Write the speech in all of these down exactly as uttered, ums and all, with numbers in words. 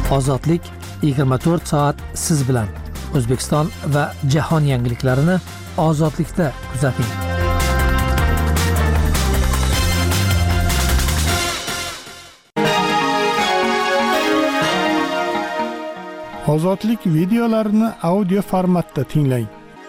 Ozodlik yigirma to'rt soat siz bilan. O'zbekiston va jahon yangiliklarini Ozodlikda kuzating. Ozodlik videolarini audio formatda tinglang.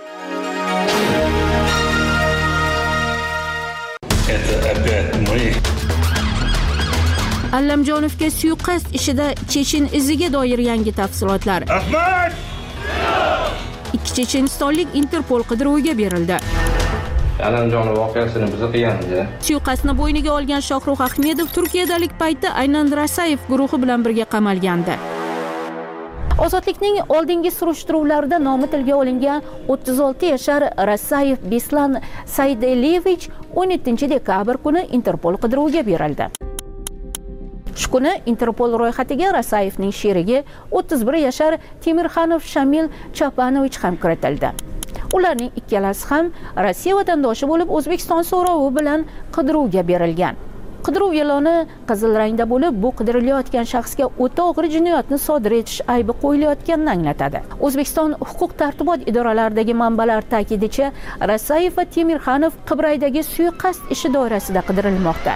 Allamjonovga suiqasd ishida Chechen iziga doir yangi tafsilotlar. Ahmad! Ikki chechenistonlik Interpol qidiruviga berildi. Allamjonov voqeasini biz qilganmiz. Suiqasdni bo'yniga olgan Shohruh Ahmedov Turkiyadalik paytda aynan Rasayev guruhi bilan birga qamalgandi. Ozodlikning oldingi surishtiruvlarida nomi tilga olingan o'ttiz olti yashar Rasayev Bislan Saydelevich o'n yettinchi dekabr kuni Interpol qidiruviga berildi. Shu kuni Interpol ro'yxatiga Rasayevning sherigi o'ttiz bir yashar Temirxanov Shamil Chapanovich ham kiritildi. Ularning ikkalasi ham Rossiya vatandoshi bo'lib, O'zbekiston so'rovi bilan qidiruvga berilgan. Qidiruv e'loni qizil rangda bo'lib, bu qidirilayotgan shaxsga o'ta og'ir jinoyatni sodir etish aybi qo'yilayotganini anglatadi. O'zbekiston huquq-tartibot idoralaridagi manbalar ta'kidicha, Rasayev va Temirxanov Qibraydagi suiqasd ishi doirasida qidirilmoqda.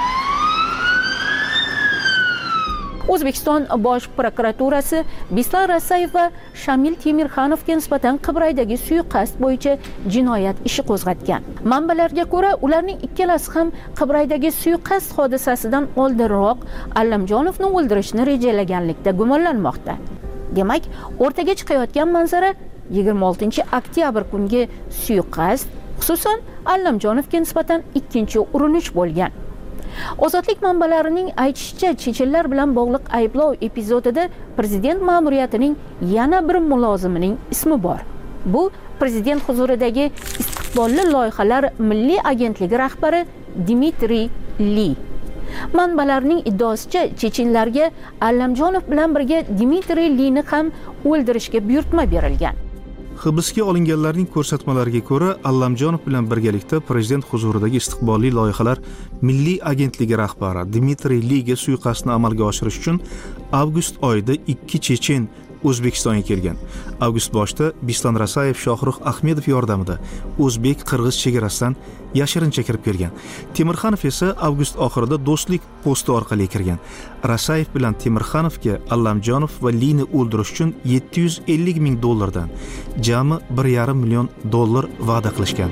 O'zbekiston Bosh prokuraturasi Bislan Rasayev va Shamil Temirxanovga nisbatan Qibraydagi suiqasd bo'yicha jinoyat ishi qo'zg'atgan. Manbalarga ko'ra, ularning ikkalasi ham Qibraydagi suiqasd hodisasidan oldinroq Allamjonovni o'ldirishni rejalaganlikda gumonlanmoqda. Demak, o'rtaga chiqayotgan manzara yigirma oltinchi oktyabr kungi suiqasd, xususan Allamjonovga nisbatan ikkinchi urinish bo'lgan. Ozodlik manbalarining aytishicha, chechenlar bilan bog'liq ayblov epizodida prezident ma'muriyatining yana bir mulozimining ismi bor. Bu prezident huzuridagi istiqbolli loyihalar milliy agentligi rahbari Dmitriy Li. Manbalarning iddaosicha, chechenlarga Allamjonov bilan birga Dmitriy Lini ham o'ldirishga buyurtma berilgan. Hibsga olinganlarning ko'rsatmalariga ko'ra, Allamjonov bilan birgalikda prezident huzuridagi istiqbolli loyihalar milliy agentligi rahbari Dmitriy Liga suiqasdni amalga oshirish uchun avgust oyida ikki chechen O'zbekistonga kelgan. Avgust boshida Bislan Rasayev Shohruh Ahmedov yordamida o'zbek-qirg'iz chegarasidan yashirincha kirib kelgan. Temirxanov esa avgust oxirida do'stlik posti orqali kirgan. Rasayev bilan Temirxanovga Allamjonov va Lini o'ldirish uchun yetti yuz ellik ming dollardan jami bir yarim million dollar va'da qilishgan.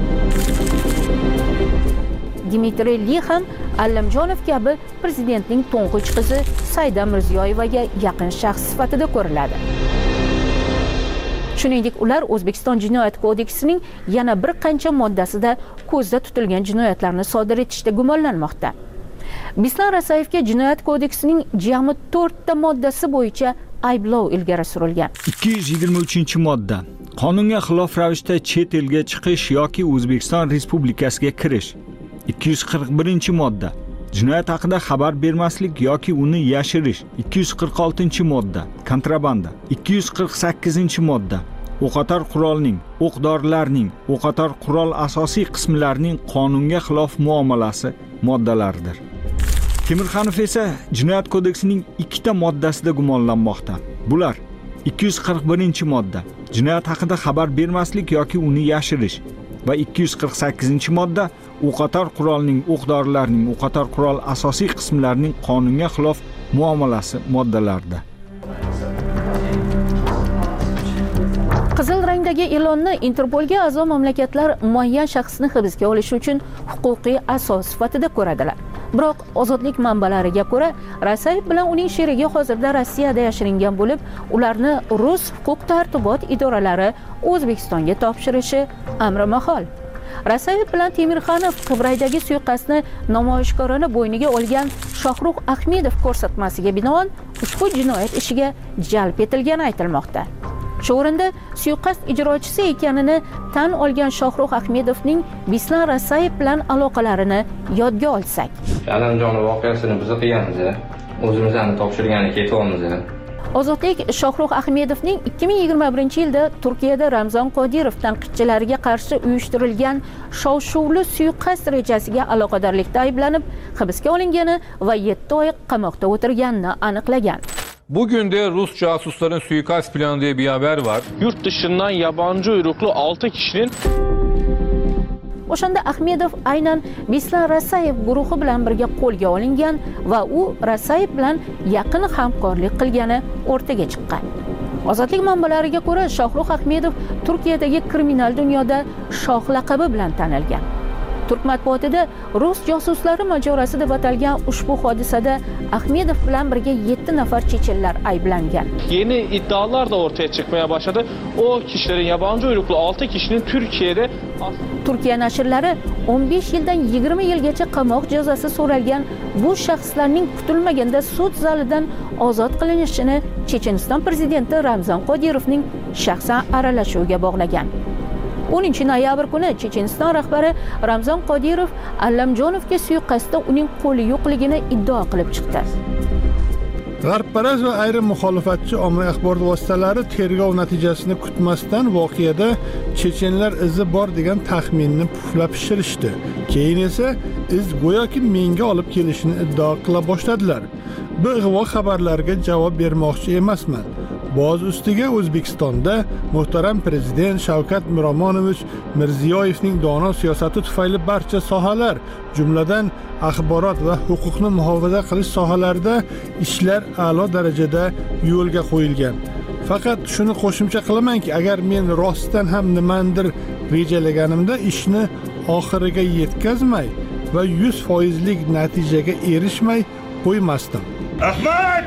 Dmitriy Li ham Allamjonov kabi prezidentning to'ng'ich qizi Saida Mirziyoyevaga yaqin shaxs sifatida ko'riladi. Shuningdek, ular O'zbekiston Jinoyat kodeksining yana bir qancha moddasida ko'zda tutilgan jinoyatlarni sodir etishda gumonlanmoqda. Bislan Rasayevga Jinoyat kodeksining jami to'rtta moddasi bo'yicha ayblov ilgari surilgan. ikki yuz yigirma uchinchi modda. Qonunga xilof ravishda chet elga chiqish yoki O'zbekiston Respublikasiga kirish. ikki yuz qirq birinchi modda. Jinoyat haqida xabar bermaslik yoki uni yashirish. ikki yuz qirq oltinchi modda. Kontrabanda. ikki yuz qirq sakkizinchi modda. O'qotar qurolning, o'q-dorilarning, o'qotar qurol asosiy qismlarining qonunga xilof muomalasi moddalaridir. Temirxanov esa Jinoyat kodeksining ikkita moddasida gumonlanmoqda. Bular: ikki yuz qirq birinchi modda. Jinoyat haqida xabar bermaslik yoki uni yashirish va ikki yuz qirq sakkizinchi modda o'qotar qurolning, o'q-dorilarning, o'qotar qurol asosiy qismlarining qonunga xilof muomalasi moddalarida. Qizil rangdagi e'lonni Interpolga a'zo mamlakatlar muayyan shaxsni hibsga olish uchun huquqiy asos sifatida ko'radilar. Biroq ozodlik manbalariga ko'ra, Rasayev bilan uning sherigi hozirda Rossiyada yashiringan bo'lib, ularni Rus huquq-tartibot idoralari O'zbekistonga topshirishi amri mahol. Rasayev bilan Temirxanov Qibraydagi suiqasdni namoyishkorona bo'yniga olgan Shohruh Ahmedov ko'rsatmasiga binoan ushbu jinoyat ishiga jalb etilgani aytilmoqda. Shu o'rinda suiqasd ijrochisi ekanini tan olgan Shohruh Ahmedovning Bislan Rasayev bilan aloqalarini yodga olsak. Allamjonov voqeasini biz qilganmiz. O'zimizni topshirgani ketyapmiz. Ozodlik Shohruh Ahmedovning ikki ming yigirma birinchi yilda Turkiyada Ramzon Qodirov tanqidchilariga qarshi uyushtirilgan shov-shuvli suiqasd rejasiga aloqadorlikda ayblanib hibsga olingani va yetti oy qamoqda o'tirganini aniqlagan. Bugün de Rus casusların suikast planı diye bir haber var. Yurt dışından yabancı uyruklu altı kişinin O'shanda Ahmedov aynan Bislan Rasayev guruhi bilan birga qo'lga olingan va u Rasayev bilan yaqin hamkorlik qilgani o'rtaga chiqqan. Ozodlik manbalariga ko'ra, Shohrux Ahmedov Turkiyadagi kriminal dunyoda shoh laqabi bilan tanilgan. Turk matbuotida Rus josuslari mojarosi deb atalgan ushbu hodisada Ahmedov bilan birga yetti nafar chechenlar ayblangan. Yeni iddialar da ortaya çıkmaya başladı. O kişilerin yabancı uyruklu altı kişinin Türkiye'de Turkiya nashrlari o'n besh yildan yigirma yilgacha qamoq jazosi so'ralgan bu shaxslarning kutilmaganda sud zalidan ozod qilinishini Checheniston prezidenti Ramzan Qodirovning shaxsan aralashuviga bog'lagan. o'ninchi noyabr kuni Checheniston rahbari Ramzan Qodirov Allamjonovga suiqasdda uning qo'li yo'qligini iddao qilib chiqdi. G'arbparast va ayrim muxolifatchi ommaviy axborot vositalari tergov natijasini kutmasdan voqeada chechenlar izi bor degan taxminni puflab pishirishdi. Keyin esa iz go'yoki menga olib kelishini iddao qila boshladilar. Bu ig'vo xabarlarga javob bermoqchi emasman. Boz ustiga O'zbekistonda muhtaram prezident Shavkat Miromonovich Mirziyoyevning dono siyosati tufayli barcha sohalar, jumladan axborot va huquqni muhofaza qilish sohalarida ishlar a'lo darajada yo'lga qo'yilgan. Faqat shuni qo'shimcha qilamanki, agar men rostdan ham nimandir rejalaganimda ishni oxiriga yetkazmay va yuz foizlik natijaga erishmay qo'ymasdim. Ahmad!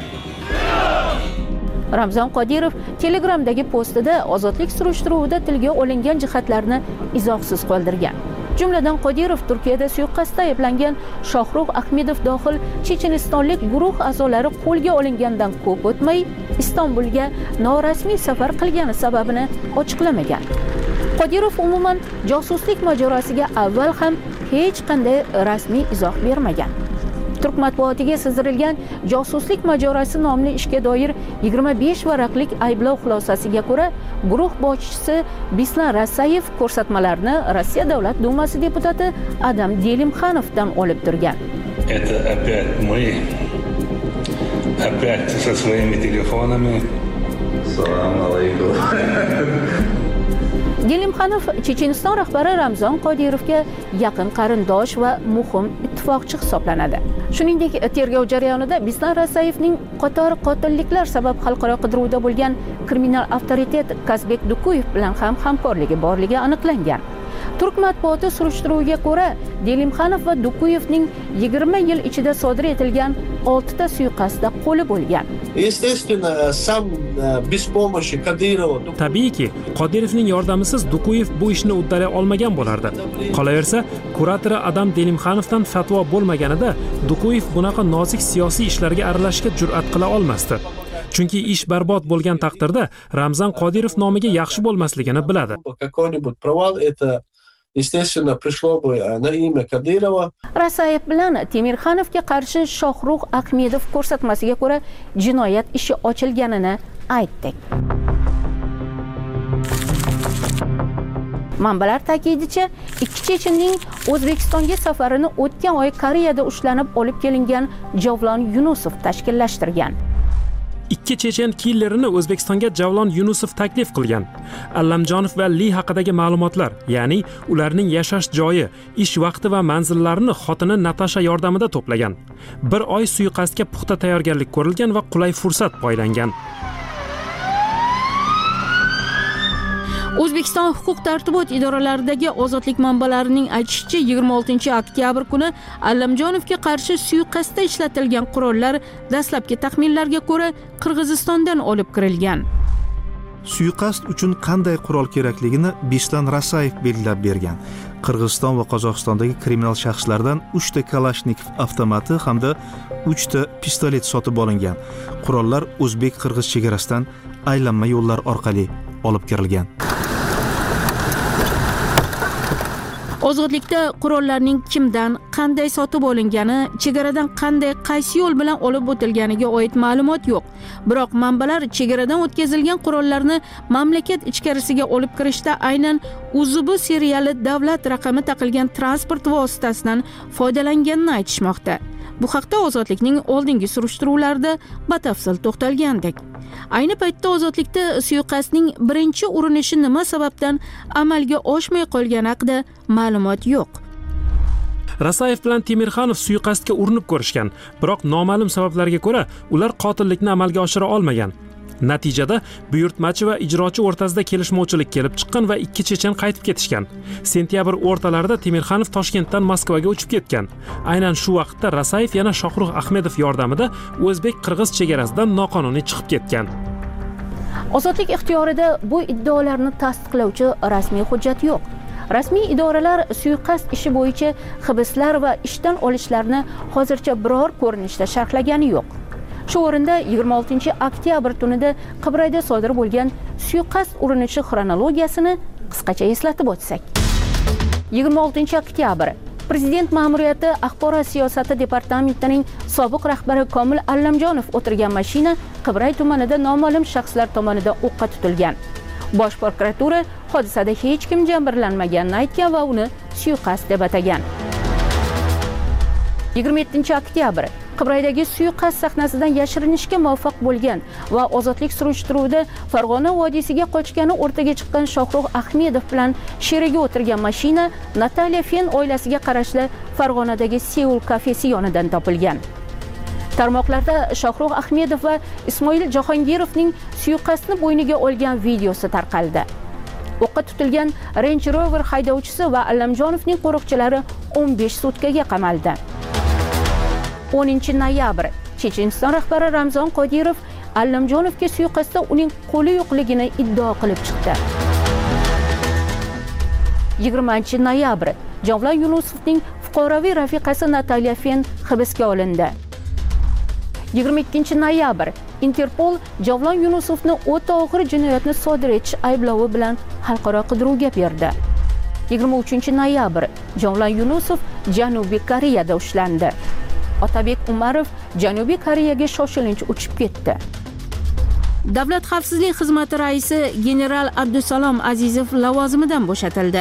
Ramzan Qodirov Telegramdagi postida ozodlik surishtiruvida tilga olingan jihatlarni izohsiz qoldirgan. Jumladan Qodirov Turkiyada suiqasdda ayblangan Shohrux Ahmedov dohil chechenistonlik guruh a'zolari qo'lga olingandan ko'p o'tmay Istanbulga norasmiy safar qilgani sababini ochiqlamagan. Qodirov umuman josuslik mojarosiga avval ham hech qanday rasmiy izoh bermagan. Turk matbuotiga sizdirilgan josuslik mojarosi nomli ishga doir yigirma besh varaqlik ayblov xulosasiga ko'ra, guruh boshchisi Bislan Rasayev ko'rsatmalarni Rossiya Davlat Dumasi deputati Adam Delimxanovdan olib turgan. Это опять мы. Опять со своими телефонами. Салам алейкум. Delimxanov Checheniston rahbari Ramzan Qodirovga yaqin qarindosh va muhim ittifoqchi hisoblanadi. Shuningdek, tergov jarayonida Bislan Rasayevning qator qotilliklar sabab xalqaro qidiruvda bo'lgan kriminal avtoritet Kazbek Dukuyev bilan ham hamkorligi borligi aniqlangan. Turk matbuoti surishtiruviga ko'ra, Delimxanov va Dukuyevning yigirma yil ichida sodir etilgan oltita suiqasdda qo'li bo'lgan. Tabiiyki, Qodirovning yordamisiz Dukuyev bu ishni uddalay olmagan bo'lardi. Qolaversa, kuratori Adam Delimxanovdan fatvo bo'lmaganida Dukuyev bunaqa nozik siyosiy ishlarga aralashishga jur'at qila olmasdi. Chunki ish barbod bo'lgan taqdirda Ramzan Qodirov nomiga yaxshi bo'lmasligini biladi. Естественно, пришло бы на имя Кадырова. Rasayev bilan Temirxanovga qarshi Shohrux Ahmedov ko'rsatmasiga ko'ra jinoyat ishi ochilganini aytdik. Manbalar ta'kidicha, ikki chechenning O'zbekistonga safarini o'tgan oy Koreyada ushlanib olib kelingan Javlon Yunusov tashkillashtirgan. Ikki chechen killerini O'zbekistonga Javlon Yunusov taklif qilgan. Allamjonov va Li haqidagi ma'lumotlar, ya'ni ularning yashash joyi, ish vaqti va manzillarini xotini Natasha yordamida to'plagan. Bir oy suiqasdga puxta tayyorgarlik ko'rilgan va qulay fursat poylangan. O'zbekiston huquq-tartibot idoralaridagi ozodlik manbalarining aytishicha, yigirma oltinchi oktyabr kuni Allamjonovga qarshi suiqasdda ishlatilgan qurollar dastlabki taxminlarga ko'ra Qirg'izistondan olib kirilgan. Suiqasd uchun qanday qurol kerakligini Bislan Rasayev belgilab bergan. Qirg'iziston va Qozog'istondagi kriminal shaxslardan uchta Kalashnikov avtomati hamda uchta pistolet sotib olingan. Qurollar O'zbek-Qirg'iz chegarasidan aylanma yo'llar orqali olib kirilgan. Ozodlikda qurollarning kimdan, qanday sotib olingani, chegaradan qanday, qaysi yo'l bilan olib o'tilganiga oid ma'lumot yo'q. Biroq manbalar chegaradan o'tkazilgan qurollarni mamlakat ichkarisiga olib kirishda aynan U Z B seriyali davlat raqami taqilgan transport vositasidan foydalanganini aytishmoqda. Bu haqda Ozodlikning oldingi surishtiruvlarida batafsil to'xtalgandik. Ayni paytda Ozodlikda suiqasdning birinchi urinishi nima sababdan amalga oshmay qolgani haqida ma'lumot yo'q. Rasayev bilan Temirxanov suiqasdga urinib ko'rishgan, biroq noma'lum sabablarga ko'ra ular qotillikni amalga oshira olmagan. Natijada buyurtmachi va ijrochi o'rtasida kelishmovchilik kelib chiqqan va ikki chechen qaytib ketishgan. Sentyabr o'rtalarida Temirxanov Toshkentdan Moskvaga uchib ketgan. Aynan shu vaqtda Rasayev yana Shohrux Ahmedov yordamida o'zbek-qirg'iz chegarasidan noqonuniy chiqib ketgan. Ozodlik ixtiyorida bu iddaolarni tasdiqlovchi rasmiy hujjat yo'q. Rasmiy idoralar suiqasd ishi bo'yicha hibslar va ishdan olishlarni hozircha biror ko'rinishda sharhlagani yo'q. Shu o'rinda yigirma oltinchi oktyabr tunida Qibrayda sodir bo'lgan suiqasd urinishi xronologiyasini qisqacha eslatib o'tsak. yigirma oltinchi oktyabr Prezident ma'muriyati axborot siyosati departamentining sobiq rahbari Komil Allamjonov o'tirgan mashina Qibray tumanida noma'lum shaxslar tomonidan o'qqa tutilgan. Bosh prokuratura hodisada hech kim jabrlanmaganini aytgan va uni suiqasd deb atagan. yigirma yettinchi oktyabr Qibraydagi suiqasd sahnasidan yashirinishga muvaffaq bo'lgan va ozodlik surishtiruvida Farg'ona vodiysiga qochgani o'rtaga chiqqan Shohrux Ahmedov bilan sherigi o'tirgan mashina Nataliya Fen oilasiga qarashli Farg'onadagi Seul kafesi yonidan topilgan. Tarmoqlarda Shohrux Ahmedov va Ismoil Jahongirovning suiqasdni bo'yniga olgan videosi tarqaldi. O'qqa tutilgan Range Rover haydovchisi va Allamjonovning qo'riqchilari o'n besh sutkaga qamaldi. o'ninchi noyabr Checheniston rahbari Ramzon Qodirov Allamjonovga suiqasdda uning qo'li yo'qligini iddao qilib chiqdi. yigirmanchi noyabr Javlon Yunusovning fuqaroviy rafiqasi Nataliya Fen hibsga olindi. yigirma ikkinchi noyabr Interpol Javlon Yunusovni o'ta og'ir jinoyatni sodir etish ayblovi bilan xalqaro qidiruvga berdi. yigirma uchinchi noyabr Javlon Yunusov Janubiy Koreyada ushlandi. Otabek Umarov Janubiy Koreyaga shoshilinch uchib ketdi. Davlat xavfsizlik xizmati raisi general Abdusalom Azizov lavozimidan bo'shatildi.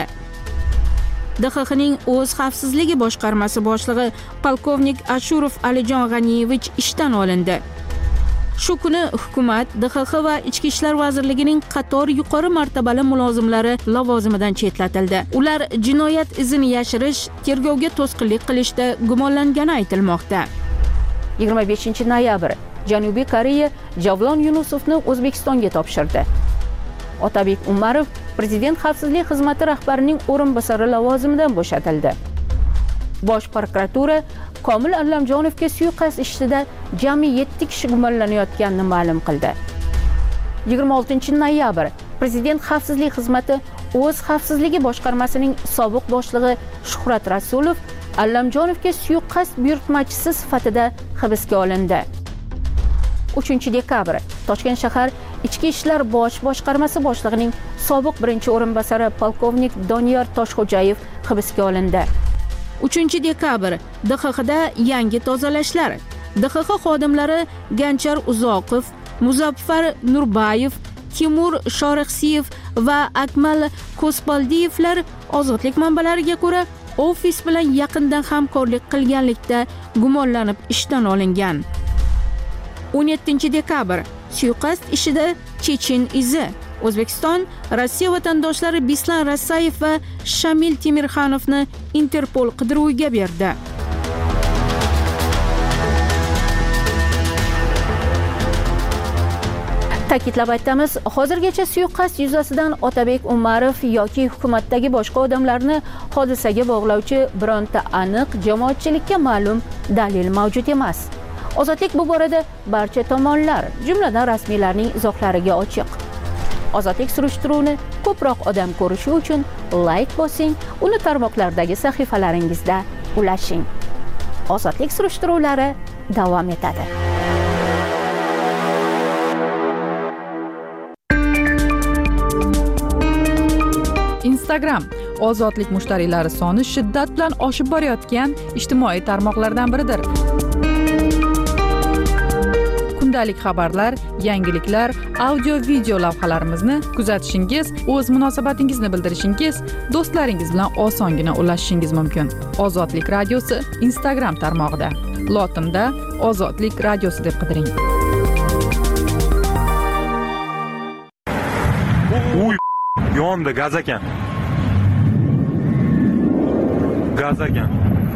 D X Xning o'z xavfsizligi boshqarmasi boshlig'i polkovnik Ashurov Alijon G'aniyevich ishdan olindi. Shu kuni hukumat D X X va Ichki ishlar vazirligining qator yuqori martabali mulozimlari lavozimidan chetlatildi. Ular jinoyat izini yashirish, tergovga to'sqinlik qilishda gumonlangani aytilmoqda. yigirma beshinchi noyabr Janubiy Koreya Javlon Yunusovni O'zbekistonga topshirdi. Otabek Umarov Prezident xavfsizlik xizmati rahbarining o'rinbosari lavozimidan bo'shatildi. Bosh prokuratura Komil Allamjonovga suiqasd ishida jami yetti kishi gumonlanayotganini ma'lum qildi. yigirma oltinchi noyabr Prezident xavfsizlik xizmati o'z xavfsizligi boshqarmasining sobiq boshlig'i Shuhrat Rasulov Allamjonovga suiqasd buyurtmachisi sifatida hibsga olindi. uchinchi dekabr Toshkent shahar Ichki ishlar bosh boshqarmasi boshlig'ining sobiq birinchi o'rinbosari polkovnik Doniyor Toshxo'jayev hibsga olindi. uchinchi dekabr D X Xda yangi tozalashlar. D X X xodimlari Ganchar Uzoqov, Muzaffar Nurbayev, Timur Shorixsiyev va Akmal Ko'spaldiyevlar ozodlik manbalariga ko'ra ofis bilan yaqindan hamkorlik qilganlikda gumonlanib ishdan olingan. o'n yettinchi dekabr suiqasd ishida Chechen izi. O'zbekiston Rossiya vatandoshlari Bislan Rasayev va Shamil Temirxanovni Interpol qidiruviga berdi. Ta'kidlab aytamiz, hozirgacha suiqasd yuzasidan Otabek Umarov yoki hukumatdagi boshqa odamlarni hodisaga bog'lovchi bironta aniq jamoatchilikka ma'lum dalil mavjud emas. Ozodlik bu borada barcha tomonlar, jumladan rasmiylarning izohlariga ochiq. Ozodlik surishtiruvini ko'proq odam ko'rishi uchun like bosing, uni tarmoqlardagi sahifalaringizda ulashing. Ozodlik surishtiruvlari davom etadi. Instagram ozodlik mushtariylari soni shiddat bilan oshib borayotgan ijtimoiy tarmoqlardan biridir. Kundalik xabarlar, yangiliklar, audio video lavhalarimizni kuzatishingiz, o'z munosabatingizni bildirishingiz, do'stlaringiz bilan osongina ulashishingiz mumkin. Ozodlik radiosi Instagram tarmog'ida. lotinda Ozodlik radiosi deb qidiring. Uy, yonda gaz ekan. Gaz ekan.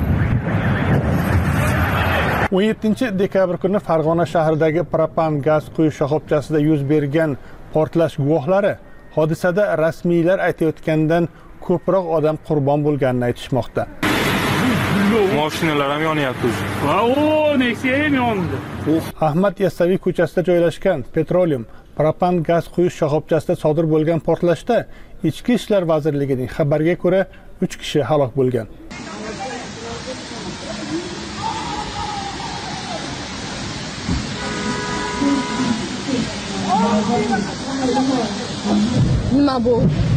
o'n yettinchi dekabr kuni Farg'ona shahridagi propan gaz quyish shoxobchasida yuz bergan portlash guvohlari hodisada rasmiylar aytayotgandan ko'proq odam qurbon bo'lganini aytishmoqda. Mashinalar ham yonyapti. Va o, Nexia ham yondi. Ahmad Yassaviy ko'chasida joylashgan Petroleum propan gaz quyish shoxobchasida sodir bo'lgan portlashda Ichki ishlar vazirligining xabariga ko'ra uch kishi halok bo'lgan. Nima bu?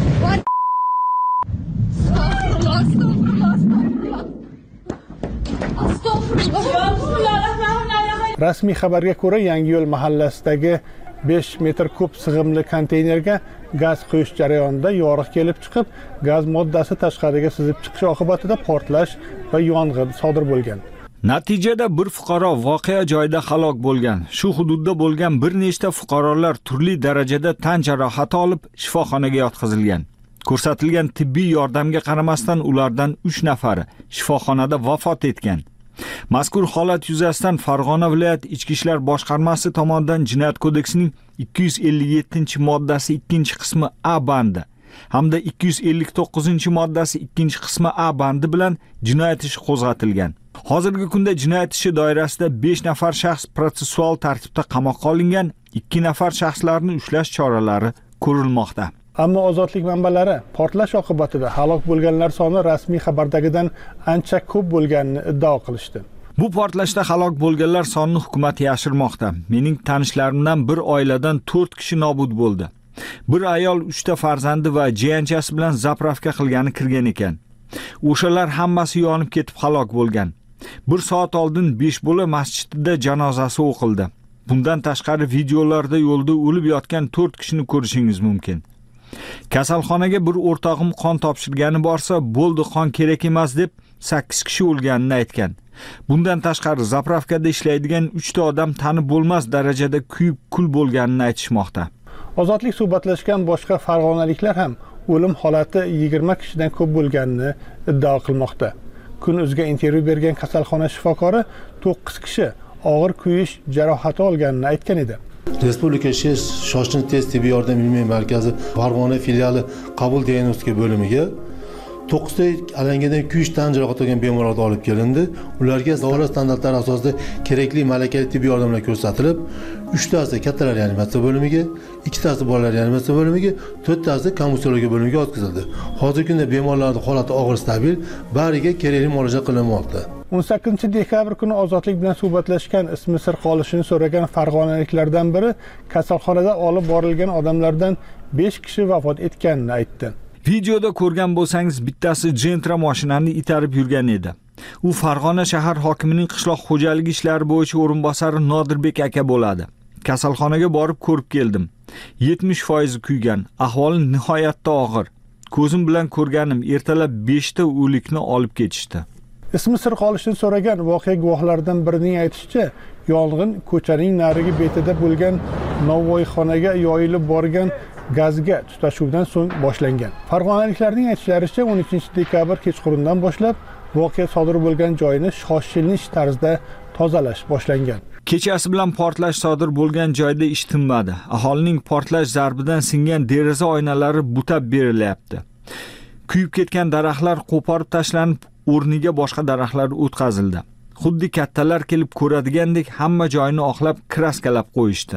Rasmiy xabarga ko'ra Yangiyo'l mahallasidagi besh metr kub sig'imli konteynerga gaz quyish jarayonida yoriq kelib chiqib, gaz moddasi tashqariga sizib chiqishi oqibatida portlash va yong'in sodir bo'lgan. Natijada bir fuqaro voqea joyida halok bo'lgan. Shu hududda bo'lgan bir nechta fuqarolar turli darajada tan jarohati olib shifoxonaga yotqizilgan. Ko'rsatilgan tibbiy yordamga qaramasdan ulardan uch nafari shifoxonada vafot etgan. Mazkur holat yuzasidan Farg'ona viloyat Ichki ishlar boshqarmasi tomonidan Jinoyat kodeksining ikki yuz ellik yettinchi moddasi ikkinchi qismi A bandi hamda ikki yuz ellik to'qqizinchi moddasi ikkinchi qismi A bandi bilan jinoyat ishi qo'zg'atilgan. Hozirgi kunda jinoyat ishi doirasida besh nafar shaxs protsessual tartibda qamoqqa olingan, ikki nafar shaxslarni ushlash choralari ko'rilmoqda. Ammo ozodlik manbalari portlash oqibatida halok bo'lganlar soni rasmiy xabardagidan ancha ko'p bo'lganini iddao qilishdi. Bu portlashda halok bo'lganlar sonini hukumat yashirmoqda. Mening tanishlarimdan bir oiladan to'rt kishi nobud bo'ldi. Bir ayol uchta farzandi va jiyanchasi bilan zapravka qilgani kirgan ekan. O'shalar hammasi yonib ketib halok bo'lgan. Bir soat oldin besh bola masjidida janozasi o'qildi. Bundan tashqari videolarda yo'lda o'lib yotgan to'rt kishini ko'rishingiz mumkin. Kasalxonaga bir o'rtog'im qon topshirgani borsa, bo'ldi qon kerak emas deb sakkiz kishi o'lganini aytgan. Bundan tashqari zapravkada ishlaydigan uchta odam tanib bo'lmas darajada kuyib kul bo'lganini aytishmoqda. Ozodlik suhbatlashgan boshqa farg'onaliklar ham o'lim holati yigirma kishidan ko'p bo'lganini iddao qilmoqda. Kun.uzga intervyu bergan kasalxona shifokori to'qqiz kishi og'ir kuyish jarohati olganini aytgan edi. Respublika shoshilinch tez tibbiy yordam ilmiy markazi Farg'ona filiali qabul diagnostika bo'limiga to'qqizta alangadan kuyish tan jarohati olgan bemorlar olib kelindi. Ularga davlat standartlari asosida kerakli malakali tibbiy yordamlar ko'rsatilib, uchtasi kattalar reanimatsiya bo'limiga, ikkitasi bolalar reanimatsiya bo'limiga, to'rttasi konvulsiyologiya bo'limiga o'tkazildi. Hozirgi kunda bemorlarning holati og'ir stabil, bariga kerakli muolaja qilinmoqda. o'n sakkizinchi dekabr kuni Ozodlik bilan suhbatlashgan ismi sir qolishini so'ragan farg'onaliklardan biri kasalxonada olib borilgan odamlardan besh kishi vafot etganini aytdi. Videoda ko'rgan bo'lsangiz, bittasi Gentra mashinani itarib yurgan edi. U Farg'ona shahar hokimining qishloq xo'jaligi ishlari bo'yicha o'rinbosari Nodirbek aka bo'ladi. Kasalxonaga borib ko'rib keldim. yetmish foiz kuygan, ahvoli nihoyatda og'ir. Ko'zim bilan ko'rganim, ertalab beshta o'likni olib ketishdi. Ismi sir qolishini so'ragan voqea guvohlaridan birining aytishicha, yong'in ko'chaning narigi betida bo'lgan novvoyxonaga yoyilib borgan gazga tutashuvdan so'ng boshlangan. Farg'onaliklarning aytishlaricha o'n ikkinchi dekabr kechqurundan boshlab voqea sodir bo'lgan joyni shoshilinch tarzda tozalash boshlangan. Kechasi bilan portlash sodir bo'lgan joyda ish tinmadi. Aholining portlash zarbidan singan deraza oynalari butab berilyapti. Kuyib ketgan daraxtlar qo'porib tashlanib, o'rniga boshqa daraxtlar o'tkazildi. Xuddi kattalar kelib ko'radigandek hamma joyni oqlab kraskalab qo'yishdi.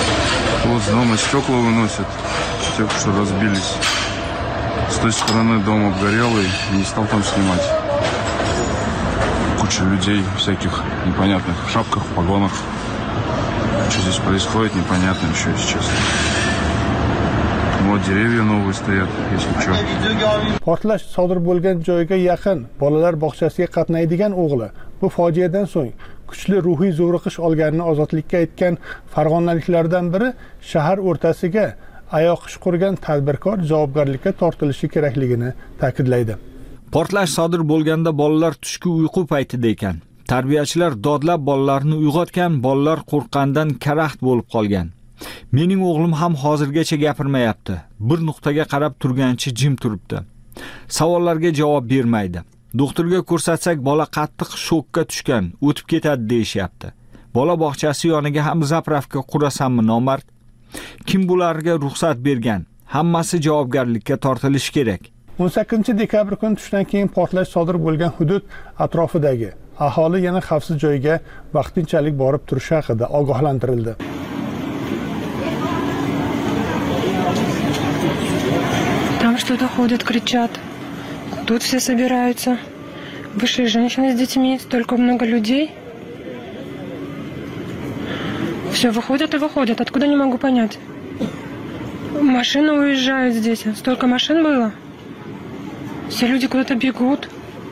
Вот дома стекла выносят, те, что разбились. С той стороны дом обгорелый, не стал там снимать. Куча людей всяких непонятных в шапках, в погонах. Что здесь происходит, непонятно еще, если честно. Вот dеревья новые стоят, если что. Portlash sodir bo'lgan joyga yaqin bolalar bog'chasiga qatnaydigan o'g'li bu fojiadan so'ng kuchli ruhiy zo'riqish olganini Ozodlikka aytgan farg'onaliklardan biri shahar o'rtasiga ayoq ish qurgan tadbirkor javobgarlikka tortilishi kerakligini ta'kidlaydi. Portlash sodir bo'lganda bolalar tushki uyqu paytida ekan. Tarbiyachilar dodlab bolalarni uyg'otgan, bolalar qo'rqqandan karaxt bo'lib qolgan. Mening o'g'lim ham hozirgacha gapirmayapti. Bir nuqtaga qarab turgancha jim turibdi. Savollarga javob bermaydi. Doktorga ko'rsatsak bola qattiq shokka tushgan, o'tib ketadi deyishyapti. Bola bog'chasi yoniga ham zapravka qurasanmi nomard? Kim bularga ruxsat bergan? Hammasi javobgarlikka tortilishi kerak. o'n sakkizinchi dekabr kuni tushdan keyin portlash sodir bo'lgan hudud atrofidagi aholi yana xavfsiz joyga vaqtinchalik borib turishi haqida ogohlantirildi. Там что-то ходят, кричат. Тут все собираются. Вышли женщины с детьми, столько много людей. Все выходят и выходят. Откуда, не могу понять. Машины уезжают здесь. Столько машин было. Все люди куда-то бегут.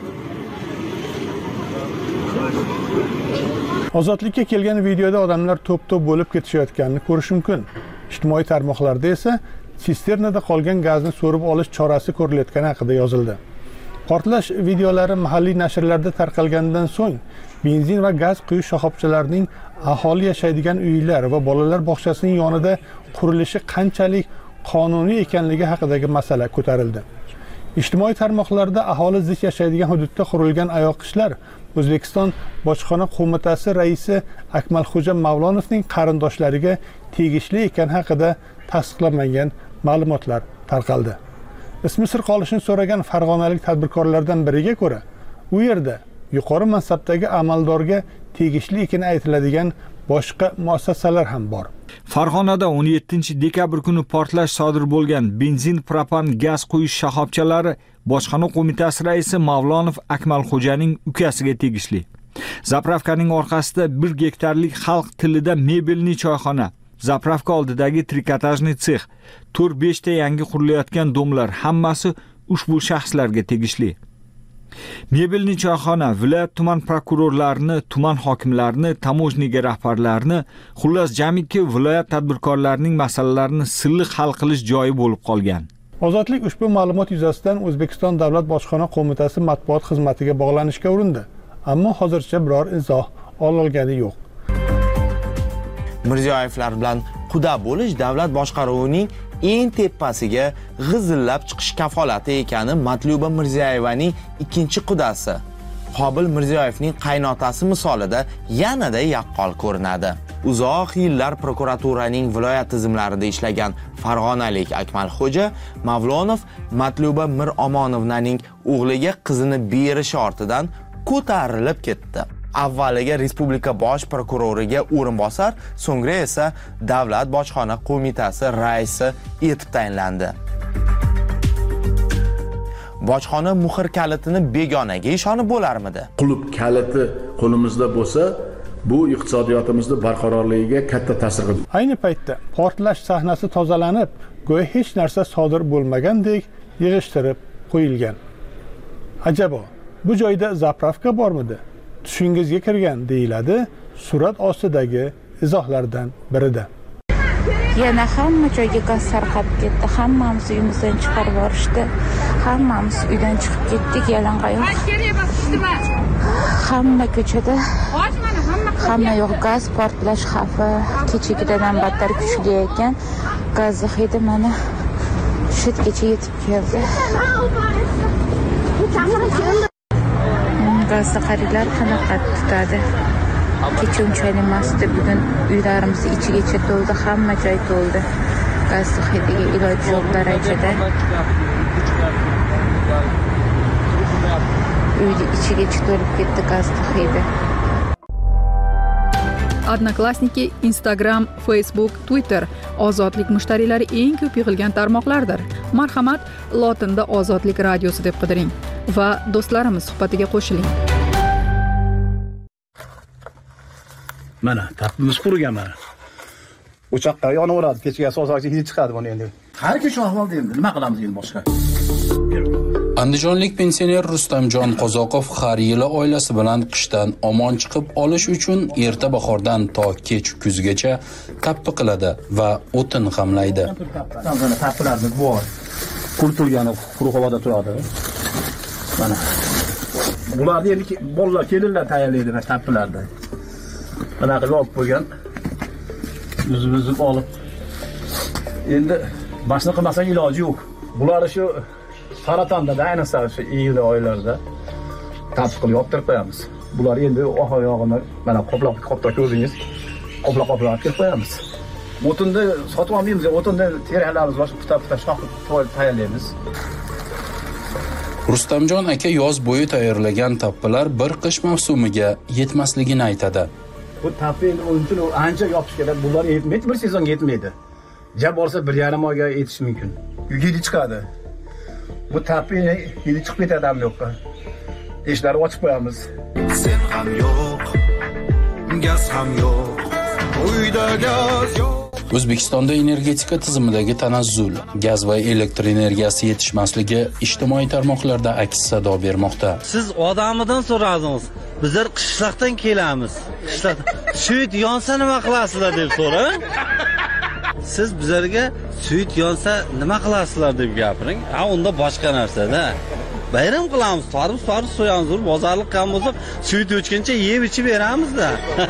Ozodlikka kelgan videoda odamlar to'p-to'p bo'lib ketishayotganini ko'rish mumkin. Ijtimoiy tarmoqlarda esa sisternada qolgan gazni so'rib olish chorasi ko'rilayotgani haqida yozildi. Portlash videolari mahalliy nashrlarda tarqalgandan so'ng benzin va gaz quyish shoxobchalarining aholi yashaydigan uylar va bolalar bog'chasining yonida qurilishi qanchalik qonuniy ekanligi haqidagi masala ko'tarildi. Ijtimoiy tarmoqlarda aholi zich yashaydigan hududda qurilgan ayoqishlar O'zbekiston Bojxona qo'mitasi raisi Akmalxo'ja Mavlonovning qarindoshlariga tegishli ekani haqida tasdiqlanmagan ma'lumotlar tarqaldi. Ismi sir qolishini so'ragan farg'onalik tadbirkorlardan biriga ko'ra, u yerda yuqori mansabdagi amaldorga tegishli ekani aytiladigan boshqa muassasalar ham bor. Farg'onada o'n yettinchi dekabr kuni portlash sodir bo'lgan benzin, propan, gaz quyish shoxobchalari Bojxona qo'mitasi raisi Mavlonov Akmalxo'janing ukasiga tegishli. Zapravkaning orqasida bir gektarlik xalq tilida mebelli choyxona, zapravka oldidagi trikotajniy sex, to'rt besh ta yangi qurilayotgan domlar hammasi ushbu shaxslarga tegishli. Mebelli choyxona viloyat tuman prokurorlarini, tuman hokimlarini, tamojniga rahbarlarini, xullas jamiki viloyat tadbirkorlarining masalalarini silliq hal qilish joyi bo'lib qolgan. Ozodlik ushbu ma'lumot yuzasidan O'zbekiston Davlat Bojxona qo'mitasi matbuot xizmatiga bog'lanishga urindi, ammo hozircha biror izoh ololgani yo'q. Mirziyoyevlar bilan quda bo'lish davlat boshqaruvining eng tepasiga g'izillab chiqish kafolati ekani Matluba Mirziyoyevaning ikkinchi qudasi Qobil Mirziyoyevning qaynotasi misolida yanada yaqqol ko'rinadi. Uzoq yillar prokuraturaning viloyat tizimlarida ishlagan farg'onalik Akmalxo'ja Mavlonov Matluba Mir Omonovnaning o'g'liga qizini berishi ortidan ko'tarilib ketdi. Avvaliga respublika bosh prokuroriga o'rinbosar, so'ngra esa Davlat bojxona qo'mitasi raisi etib tayinlandi. Bojxona muhr kalitini begonaga ishonib bo'larmidi? Qulub kaliti qo'limizda bo'lsa, bu iqtisodiyotimizni barqarorligiga katta ta'sir qiladi. Ayni paytda portlash sahnasi tozalanib, go'yo hech narsa sodir bo'lmagandek yig'ishtirib qo'yilgan. Ajabo, bu joyda zapravka bormidi? Tushingizga kirgan deyiladi surat ostidagi izohlardan birida. Yana hamma joyga gaz tarqab ketdi. Hammamiz uyimizdan chiqarib yuborishdi. Hammamiz uydan chiqib ketdik yalangoyoq. Hamma ko'chada hamma yo'q gaz portlash xavfi kechagidan ham battar kuchli ekan. Gaz hidi mana shu yergacha yetib keldi. Gazda qarilar qanaqa tutadi? Kecha unchalik emasdi, bugun uylarimiz ichigacha to'ldi, hamma joy to'ldi. Gaz hidiga iloji yo'q darajada. Uyni ichigacha to'lib ketdi gaz hidi. Odnoklassniki, Instagram, Facebook, Twitter ozodlik mushtariylari eng ko'p yig'ilgan tarmoqlardir. Marhamat, lotinda Ozodlik radiosi deb qidiring va do'stlarimiz suhbatiga qo'shiling. Mana, tapimiz qurigan mana. O'choqqa yonaveradi, kechaga asosan hid chiqadi buni endi. Har kun shu ahvolda endi nima qilamiz endi boshqa? Andijonlik pensioner Rustamjon Qozoqov har yili oilasi bilan qishdan omon chiqib olish uchun erta bahordan to kech kuzgacha tappi qiladi va o'tin g'amlaydi. Mana tappilarimiz bor. Quritilgani quruq havoda turadi. Mana bularni endi bolalar kelinlar tayyorlaydi maktablarda. Bunaqa yopib qo'ygan. O'zimizni olib. Endi boshqa qilmasang iloji yo'q. Bular shu saratonda, ayniqsa shu iyul oylarida tatbiq qilib yoptirib qo'yamiz. Bular endi oxoyog'ini mana qoplab qoplab ko'rdingiz. Qoplab qoplab kelib qo'yamiz. O'tinda sotib olmaymiz, o'tinda teralarimiz boshqa puta-puta shoqib tayyorlaymiz. Rustamjon aka yoz bo'yi tayyorlagan tappalar bir qish mavsumiga yetmasligini aytadi. Bu tappa endi o'yinchi ancha yopish kerak. Bular yetmaydi, bir sezonga yetmaydi. Jab borsa bir yarim oyga yetishi mumkin. Yili chiqadi. Bu tappa yili chiqib ketadi ham yo'qqa. Eshiklarni ochib qo'yamiz. Sen ham yo'q, gaz ham yo'q, uyda gaz yo'q. O'zbekistonda energetika tizimidagi tanazzul, gaz va elektr energiyasi yetishmasligi ijtimoiy tarmoqlarda aks sado bermoqda. Siz odamidan so'radingiz. Bizlar qishloqdan kelamiz. Qishloqdan suyut yonsa nima qilasizlar deb so'rang. Siz bizlarga suyut yonsa nima qilasizlar deb gapiring. Ha, unda boshqa narsa-da. Bayram qilamiz, torib torib so'yamiz, bozorlik ham bo'lsa, suyut o'chguncha yeb ichib beramiz-da.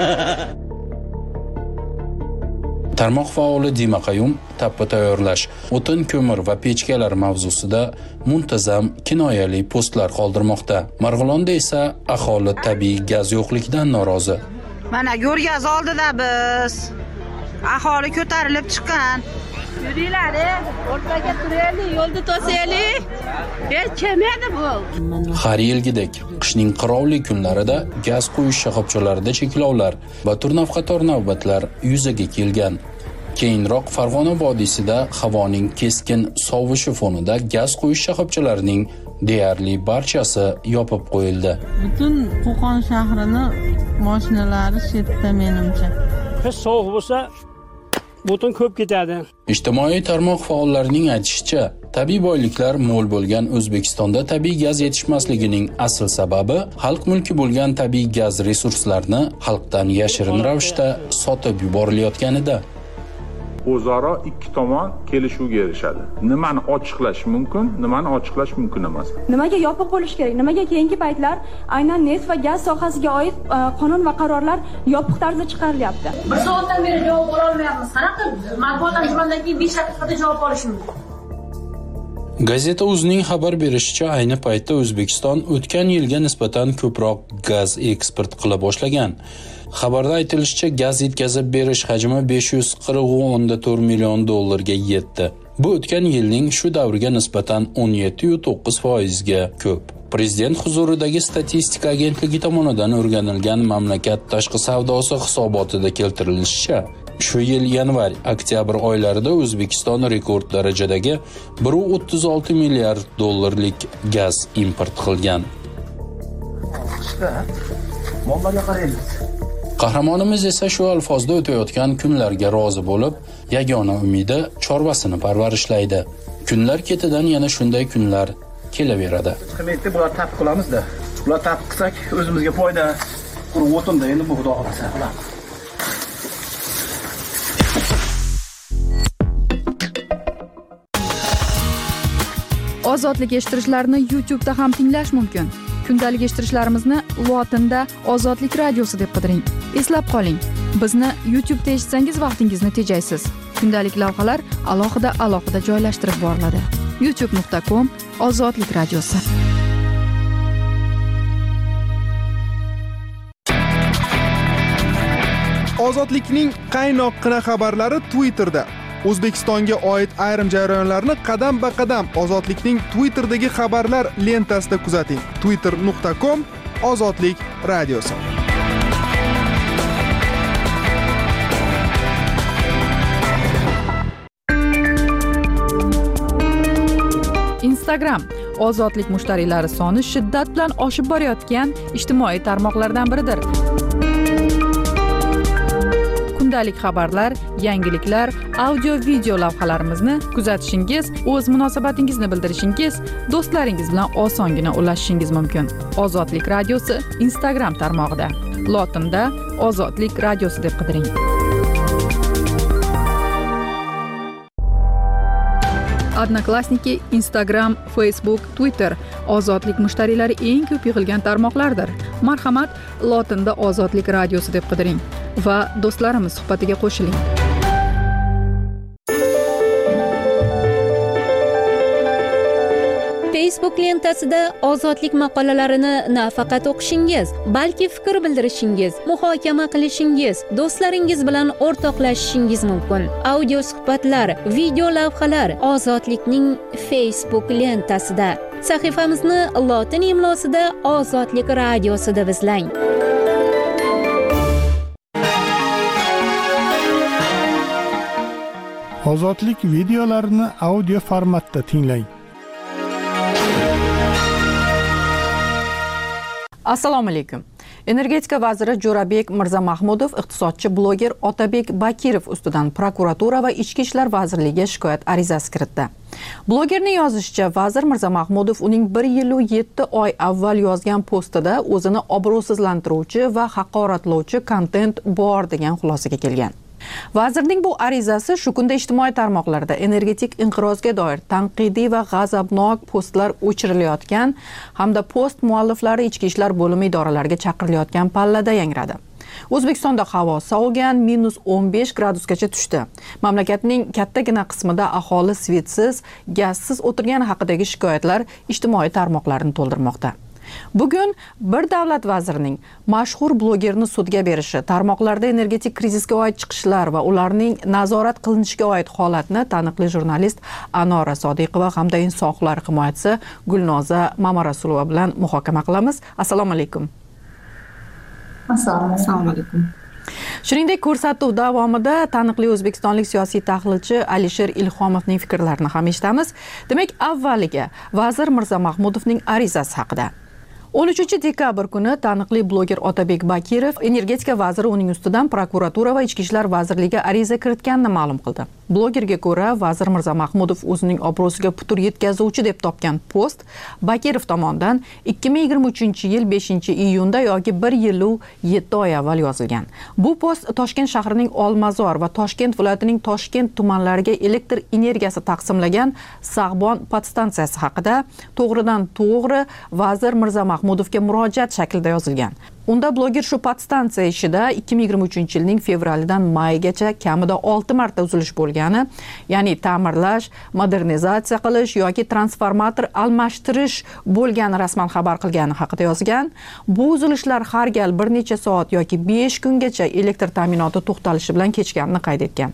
Tarmoq faoli Dima Qayum tappa tayyorlash, o'tin, ko'mir va pechkalar mavzusida muntazam kinoyali postlar qoldirmoqda. Marg'ilonda esa aholi tabiiy gaz yo'qligidan norozi. Mana yo'rgaz oldida biz aholi ko'tarilib chiqqan. Yuringlar, o'rtaga turaylik, yo'lda to'saylik. Hech kelmaydi bu. Har yilgidek qishning qirovli kunlarida gaz quyish shoxobchalarida cheklovlar va turnavqator navbatlar yuzaga kelgan. Keyinroq Farg'ona vodiysida havoning keskin sovishi fonida gaz quyish shoxobchalarining deyarli barchasi yopib qo'yildi. Butun Qo'qon shahrini mashinalari chetda menimcha. Qish sovuq bo'lsa butun ko'p ketadi. Ijtimoiy tarmoq faollarining aytishicha, tabiiy boyliklar mo'l bo'lgan O'zbekistonda tabiiy gaz yetishmasligining asl sababi xalq mulki bo'lgan tabiiy gaz resurslarini xalqdan yashirin ravishda sotib yuborilayotganida. O'zaro ikki tomon kelishuvga erishadi. Nimani ochiqlash mumkin, nimani ochiqlash mumkin emas. Nimaga yopiq bo'lish kerak? Nimaga keyingi paytlar aynan neft va gaz sohasiga oid qonun va qarorlar yopiq tarzda chiqarilyapti? Bir soatdan beri javob ola olmayapmiz. Qanaqa matbuot anjumandan keyin besh daqiqada javob olishimiz mumkin? Gazeta o'zining xabar berishicha, ayni paytda O'zbekiston o'tgan yilga nisbatan ko'proq gaz eksport qila boshlagan. Xabarda aytilishicha, gaz yetkazib berish hajmi besh yuz qirq o'nda to'rt million dollarga yetdi. Bu o'tgan yilning shu davriga nisbatan o'n yetti nuqta to'qqiz foizga ko'p. Prezident huzuridagi statistika agentligi tomonidan o'rganilgan mamlakat tashqi savdosi hisobotida keltirilishicha, shu yil yanvar-oktyabr oylarida O'zbekiston rekord darajadagi bir nuqta o'ttiz olti milliard dollarlik gaz import qilgan. Mollarga qaraymiz. Qahramonimiz esa shu alfozda o'tayotgan kunlarga rozi bo'lib, yagona umidi chorvasini parvarishlaydi. Kunlar ketidan yana shunday kunlar kelaveradi. Qiymeti bular tap qilamiz-da. Bular tap qilsak o'zimizga foyda. Quruq o'tinda endi bu xudo xolasa qilamiz. Ozodlik eshittirishlarni YouTube da ham tinglash mumkin. Kundalik eshittirishlarimizni Lotinda Ozodlik radiosi deb qidiring. Eslab qoling, bizni YouTube'da eshitsangiz vaqtingizni tejaysiz. Kundalik lavhalar alohida-alohida joylashtirib boriladi. youtube nuqta com Ozodlik radiosi. Ozodlikning qaynoqqina xabarlari Twitterda. O'zbekistonga oid ayrim jarayonlarni qadam-ba-qadam Ozodlikning Twitter'dagi xabarlar lentasida kuzating. twitter nuqta com Ozodlik radiosi. Instagram ozodlik mushtariylari soni shiddat bilan oshib borayotgan ijtimoiy tarmoqlardan biridir. Kundalik xabarlar, yangiliklar, audio video lavhalarimizni kuzatishingiz, o'z munosabatingizni bildirishingiz, do'stlaringiz bilan osongina ulashishingiz mumkin. Ozodlik radiosi Instagram tarmog'ida. Lotinda Ozodlik radiosi deb qidiring. Odnoklassniki, Instagram, Facebook, Twitter ozodlik mushtariylari eng ko'p yig'ilgan tarmoqlardir. Marhamat, lotinda ozodlik radiosi deb qidiring va do'stlarimiz suhbatiga qo'shiling. Facebook lentasida ozodlik maqolalarini nafaqat o'qishingiz, balki fikr bildirishingiz, muhokama qilishingiz, do'stlaringiz bilan o'rtoqlashishingiz mumkin. Audio suhbatlar, video lavhalar ozodlikning Facebook lentasida. Sahifamizni lotin imlosida Ozodlik radiosi deb izlang. Ozodlik videolarini audio formatda tinglang. Assalomu alaykum. Energetika vaziri Jo'rabek Mirzamahmudov iqtisodchi bloger Otabek Bakirov ustidan prokuratura va Ichki ishlar vazirligiga shikoyat arizasi kiritdi. Blogerning yozishicha, vazir Mirzamahmudov uning bir yil va yetti oy avval yozgan postida o'zini obro'sizlantiruvchi va haqoratlovchi kontent bor degan xulosaga kelgan. Vazirning bu arizasi shu kunda ijtimoiy tarmoqlarda energetik inqirozga doir tanqidiy va g'azabnok postlar o'chirilayotgan hamda post mualliflari ichki ishlar bo'limi idoralariga chaqirilayotgan pallada yangradi. O'zbekistonda havo sovigan, minus o'n besh gradusgacha tushdi. Mamlakatning kattagina qismida aholi svetsiz, gazsiz o'tirgani haqidagi shikoyatlar ijtimoiy tarmoqlarni to'ldirmoqda. Bugun bir davlat vazirining mashhur blogerni sudga berishi, tarmoqlarda energetik krizisga oid chiqishlar va ularning nazorat qilinishiga oid holatni taniqli jurnalist Anora Sodiqova hamda inson huquqlari himoyachisi Gulnoza Mamarasulova bilan muhokama qilamiz. Assalomu alaykum. Assalomu alaykum. Shuningdek, ko'rsatuv davomida taniqli o'zbekistonlik siyosiy tahlilchi Alisher Ilhomovning fikrlarini ham eshitamiz. Demak, avvaliga vazir Mirzamahmudovning arizasi haqida. o'n uchinchi dekabr kuni taniqli bloger Otabek Bakirov energetika vaziri uning ustidan prokuratura va Ichki ishlar vazirligiga ariza kiritganini ma'lum qildi. Blogerga ko'ra, vazir Mirzamahmudov o'zining obro'siga putur yetkazuvchi deb topgan post Bakirov tomonidan ikki ming yigirma uchinchi yil beshinchi iyunda yoki bir yil va yetti oy avval yozilgan. Bu post Toshkent shahrining Olmazor va Toshkent viloyatining Toshkent tumanlariga elektr energiyasi taqsimlagan Sag'bon podstansiyasi haqida to'g'ridan to'g'ri vazir Mirzamahmudovga murojaat shaklida yozilgan. Unda bloger shu podstansiya ishida ikki ming yigirma uchinchi yilning fevralidan maygacha kamida olti marta uzilish bo'lgani, ya'ni ta'mirlash, modernizatsiya qilish yoki transformator almashtirish bo'lgani rasman xabar qilgani haqida yozgan. Bu uzilishlar har gal bir necha soat yoki besh kungacha elektr ta'minoti to'xtalishi bilan kechganini qayd etgan.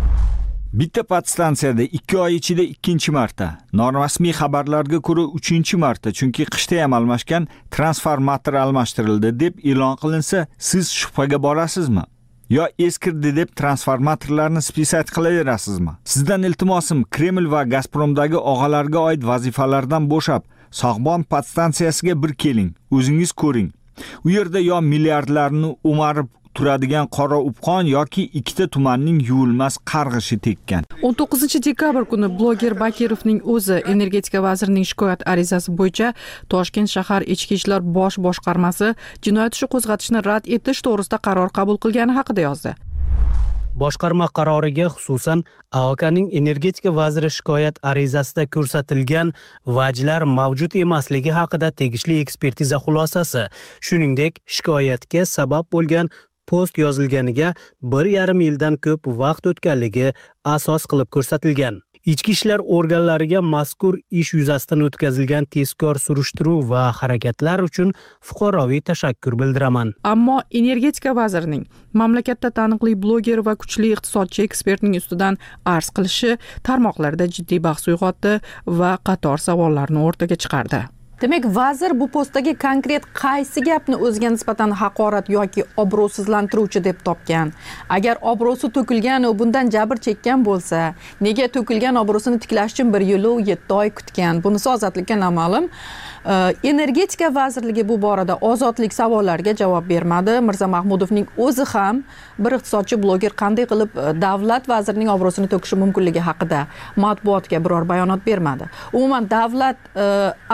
Bitta podstansiyada ikki oy ichida ikkinchi marta, norasmiy xabarlarga ko'ra uchinchi marta, chunki qishda ham almashgan transformator almashtirildi deb e'lon qilinsa, siz shubhaga borasizmi? Yo eskirdi deb transformatorlarni spisat qilaverasizmi? Sizdan iltimosim, Kreml va Gazpromdagi og'alarga oid vazifalardan bo'shab, Sag'bon podstansiyasiga bir keling, o'zingiz ko'ring. U yerda yo milliardlarni o'marib turadigan qora upqon yoki ikkita tumanning yuvilmas qarg'ishi tekkan. o'n to'qqizinchi dekabr kuni bloger Bakirovning o'zi energetika vazirining shikoyat arizasi bo'yicha Toshkent shahar ichki ishlar bosh boshqarmasi jinoyat ishi qo'zg'atishni rad etish to'g'risida qaror qabul qilgani haqida yozdi. Boshqarma qaroriga xususan A O K'ning energetika vaziri shikoyat arizasida ko'rsatilgan vajlar mavjud emasligi haqida tegishli ekspertiza xulosasi, shuningdek shikoyatga sabab bo'lgan post yozilganiga bir yarim yildan ko'p vaqt o'tganligi asos qilib ko'rsatilgan. Ichki ishlar organlariga mazkur ish yuzasidan o'tkazilgan tezkor surishtiruv va harakatlar uchun fuqaroviy tashakkur bildiraman. Ammo energetika vazirining mamlakatda taniqli bloger va kuchli iqtisodchi ekspertning ustidan arz qilishi tarmoqlarda jiddiy bahs uyg'otdi va qator savollarni o'rtaga chiqardi. Demak, vazir bu postdagi konkret qaysi gapni o'ziga nisbatan haqorat yoki obro'sizlantiruvchi deb topgan? Agar obro'si to'kilgan va bundan jabr chekkan bo'lsa, nega to'kilgan obro'sini tiklash uchun bir yil va yetti oy kutgan? Bunisi ozodlikka noma'lum. Energetika vazirligi bu borada ozodlik savollariga javob bermadi. Mirzamahmudovning o'zi ham bir iqtisodchi bloger qanday qilib davlat vazirining obro'sini to'kishi mumkinligi haqida matbuotga biror bayonot bermadi. Umuman davlat amaldor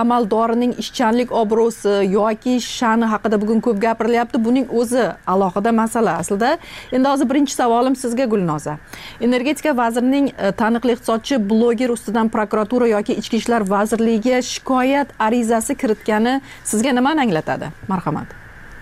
fuqarolarining ishchanlik obro'si yoki sha'ni haqida bugun ko'p gapirilyapti. Buning o'zi alohida masala aslida. Endi hozir birinchi savolim sizga Gulnoza. Energetika vazirining taniqli iqtisodchi bloger ustidan prokuratura yoki Ichki ishlar vazirligiga shikoyat arizasi kiritgani sizga nimani anglatadi? Marhamat.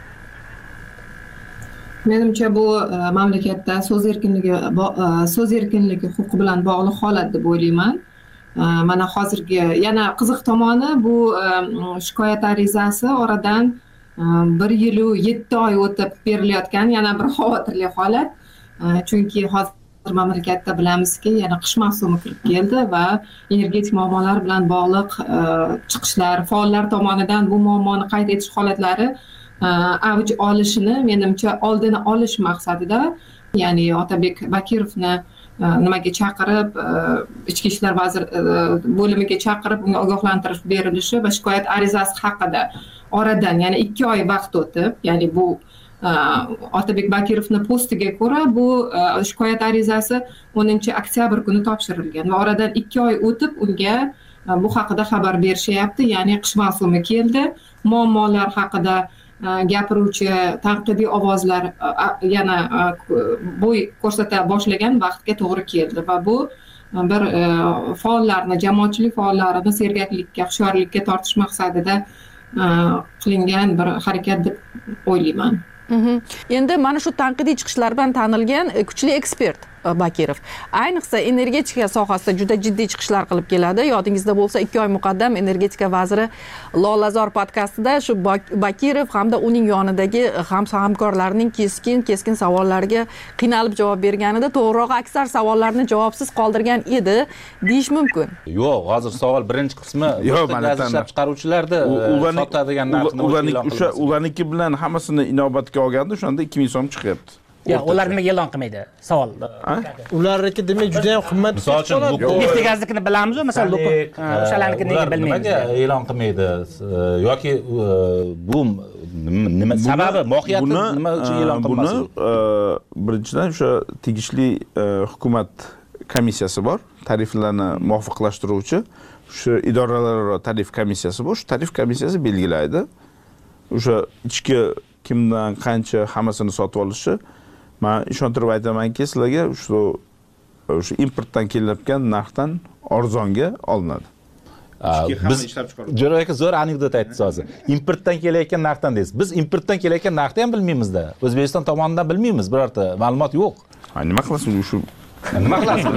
Menimcha bu mamlakatda so'z erkinligi so'z erkinligi huquqi bilan bog'liq holat deb o'ylayman. Mana hozirgi yana qiziq tomoni bu shikoyat arizasi oradan bir yil u yetti oy o'tib berilayotgan yana bir xavotirli holat. Chunki hozir mamlakatda bilamizki, yana qish mavsumi kirib keldi va energetik muammolar bilan bog'liq chiqishlar, faollar tomonidan bu muammoni qayd etish holatlari avj olishini menimcha oldini olish maqsadida, ya'ni Otabek Bakirovni nimaga chaqirib, Ichki ishlar vazir bo'limiga chaqirib unga ogohlantirish berilishi va shikoyat arizasi haqida oradan yana ikki oy vaqt o'tib, ya'ni bu Otabek Bakirovni postiga ko'ra bu shikoyat arizasi o'ninchi oktyabr kuni topshirilgan va oradan ikki oy o'tib unga bu haqida xabar berishyapti, ya'ni qish mavsumi keldi, muammolar haqida gapiruvchi tanqidiy ovozlar yana bo'y ko'rsata boshlagan vaqtga to'g'ri keldi va bu bir faollarni, jamoatchilik faollarini sergaklikka, hushyorlikka tortish maqsadida qilingan bir harakat deb o'ylayman. Endi mana shu tanqidiy chiqishlar bilan tanilgan kuchli ekspert Bakirov ayniqsa energetika sohasida juda jiddiy chiqishlar qilib keladi. Yodingizda bo'lsa, ikki oy muqaddam energetika vaziri Lolazor podkastida shu Bakirov hamda uning yonidagi hamkorlarining keskin keskin savollariga qiynalib javob berganida, to'g'rirog'i aksar savollarni javobsiz qoldirgan edi deyish mumkin. Yo'q, hozir savol birinchi qismi gaz ishlab chiqaruvchilarda sotadigan narxni o'sha ularniki bilan hammasini inobatga olganda o'shanda ikki ming so'm chiqyapti. Ya, ular nimaga e'lon qilmaydi? Savol. Ularniki demak juda ham qimmat. Misol uchun Neftegaznikini bilamiz-ku, masalan, o'shalarnikini nega bilmaymiz? Nimaga e'lon qilmaydi? Yoki bu nima sababi, mohiyati nima uchun e'lon qilmasin? Buni birinchidan o'sha tegishli hukumat komissiyasi bor, tariflarni muvofiqlashtiruvchi, shu idoralararo tarif komissiyasi bor. Shu tarif komissiyasi belgilaydi. O'sha ichki kimdan qancha hammasini sotib olishi. Men ishontirib aytamanki, sizlarga shu o'sha importdan kelayotgan narxdan arzonga olinadi. Biz Jo'ra aka zo'r anekdot aytdingiz hozir. Importdan kelayotgan narxdan deysiz. Biz importdan kelayotgan narxni ham bilmaymiz-da. O'zbekiston tomonidan bilmaymiz, birorta ma'lumot yo'q. Ha, nima qilasiz shu? Nima qilasiz?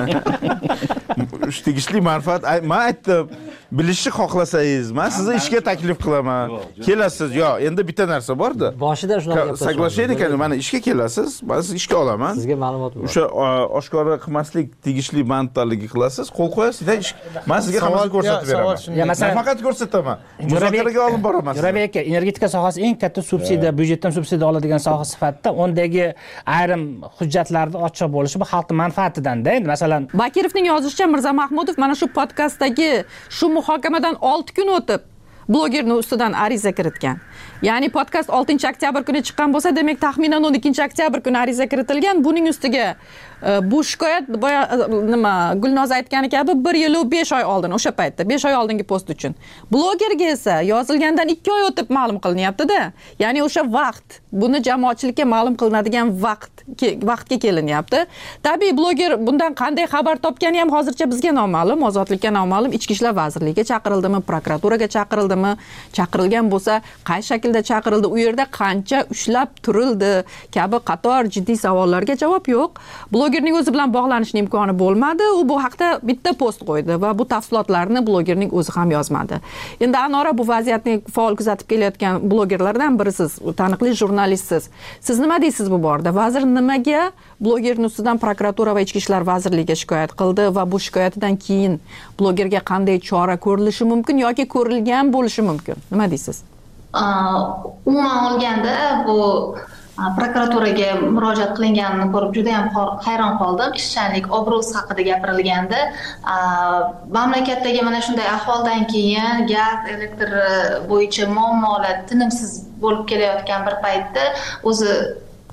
Shu tegishli manfaat, men aytdim, bilishni xohlasangiz, men sizni ishga taklif qilaman. Kelasiz, yo, endi bitta narsa bor-da. Boshida shunaqa gaplar. Соглашение ekan, mana ishga kelasiz, men sizni ishga olaman. Sizga ma'lumot bor. O'sha oshkora qilmaslik tegishli manfaatlarga qilasiz, qo'l qo'yasiz, men sizga hammasini ko'rsatib beraman. Nafaqat ko'rsataman, muzokaraga olib boraman. Jo'rabek aka, energetika sohasi eng katta subsidiya, byudjetdan subsidiya oladigan soha sifatida undagi ayrim hujjatlarni ochiq bo'lishi bu xalq manfaatidan-da. Endi masalan, Bakirovning yozishicha Mirza Mahmudov mana shu podkastdagi shu muhokamadan olti kun o'tib blogerning ustidan ariza kiritgan. Ya'ni podkast oltinchi oktyabr kuni chiqqan bo'lsa, demak taxminan o'n ikkinchi oktyabr kuni ariza kiritilgan. Buning ustiga bu shikoyat boya nima Gulnoza aytgani kabi bir yil va besh oy oldin, o'sha paytda besh oy oldingi post uchun. Blogerga esa yozilgandan ikki oy o'tib ma'lum qilinyapti-da. Ya'ni o'sha vaqt, buni jamoatchilikka ma'lum qilinadigan vaqt vaqtga kelinyapti. Tabiiy bloger bundan qanday xabar topgani ham hozircha bizga noma'lum, ozodlikka noma'lum. Ichki ishlar vazirligiga chaqirildimi, prokuraturaga chaqirildimi, chaqirilgan bo'lsa, qay shaklda chaqirildi, u yerda qancha ushlab turildi kabi qator jiddiy savollarga javob yo'q. Blogerning o'zi bilan bog'lanishning imkoni bo'lmadi. U bu haqda bitta post qo'ydi va bu tafsilotlarni blogerning o'zi ham yozmadi. Endi Anora bu vaziyatni faol kuzatib kelayotgan blogerlardan birisiz, taniqli jurnalistsiz. Siz nima deysiz bu borada? Vazir nimaga blogerning ustidan prokuratura va Ichki ishlar vazirligiga shikoyat qildi va bu shikoyatidan keyin blogerga qanday chora ko'rilishi mumkin yoki ko'rilgan bo'lishi mumkin? Nima deysiz? Umuman olganda bu prokuraturaga murojaat qilinganini ko'rib juda ham hayron qoldim. Ishchanlik obro'si haqida gapirilganda, mamlakatdagi mana shunday ahvoldan keyin gaz, elektr bo'yicha muammolar tinimsiz bo'lib kelayotgan bir paytda o'zi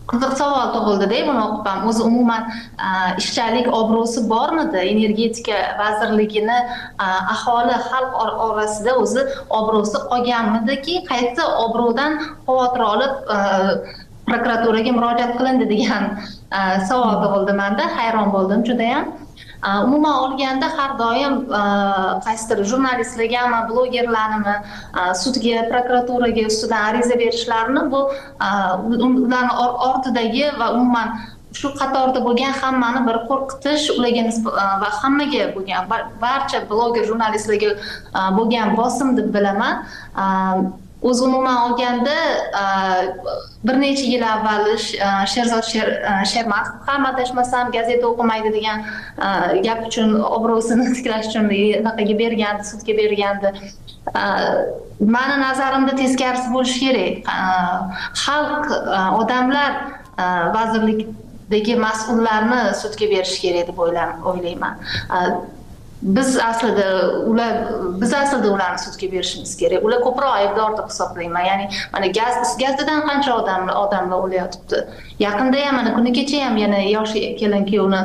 qiziq savol tug'ildi-da, buni o'qib ham. O'zi umuman ishchilik obro'si bormidi? Energetika vazirligini aholi xalq orasida o'zi obro'si qolganmidiki, qaysi obro'dan xavotir olib prokuraturaga murojaat qilindi degan savol tug'ildi menda. Hayron bo'ldim juda ham. Umuman olganda har doim qaysidir jurnalistlargami, blogerlarnimi sudga, prokuraturaga ustidan ariza berishlarini bu ularning ortidagi va umuman shu qatorda bo'lgan hammani bir qo'rqitish, ularga va hammaga bo'lgan barcha bloger jurnalistlarga bo'lgan bosim deb bilaman. O'zi umuman olganda bir necha yil avval Sherzod Shermatov ham adashmasam gazeta o'qimaydi degan gap uchun obro'sini tiklash uchun anaqaga bergandi, sudga bergandi. Mani nazarimda teskarisi bo'lishi kerak. Xalq, odamlar vazirlikdagi mas'ullarni sudga berish kerak deb o'ylayman. Biz aslida ular biz aslida ularni sudga berishimiz kerak. Ular ko'proq aybdor deb hisoblayman. Ya'ni mana gaz gazdan qancha odamlar odamlar o'layotibdi. Yaqinda ham mana kuni kecha ham yana yosh kelin kuyovni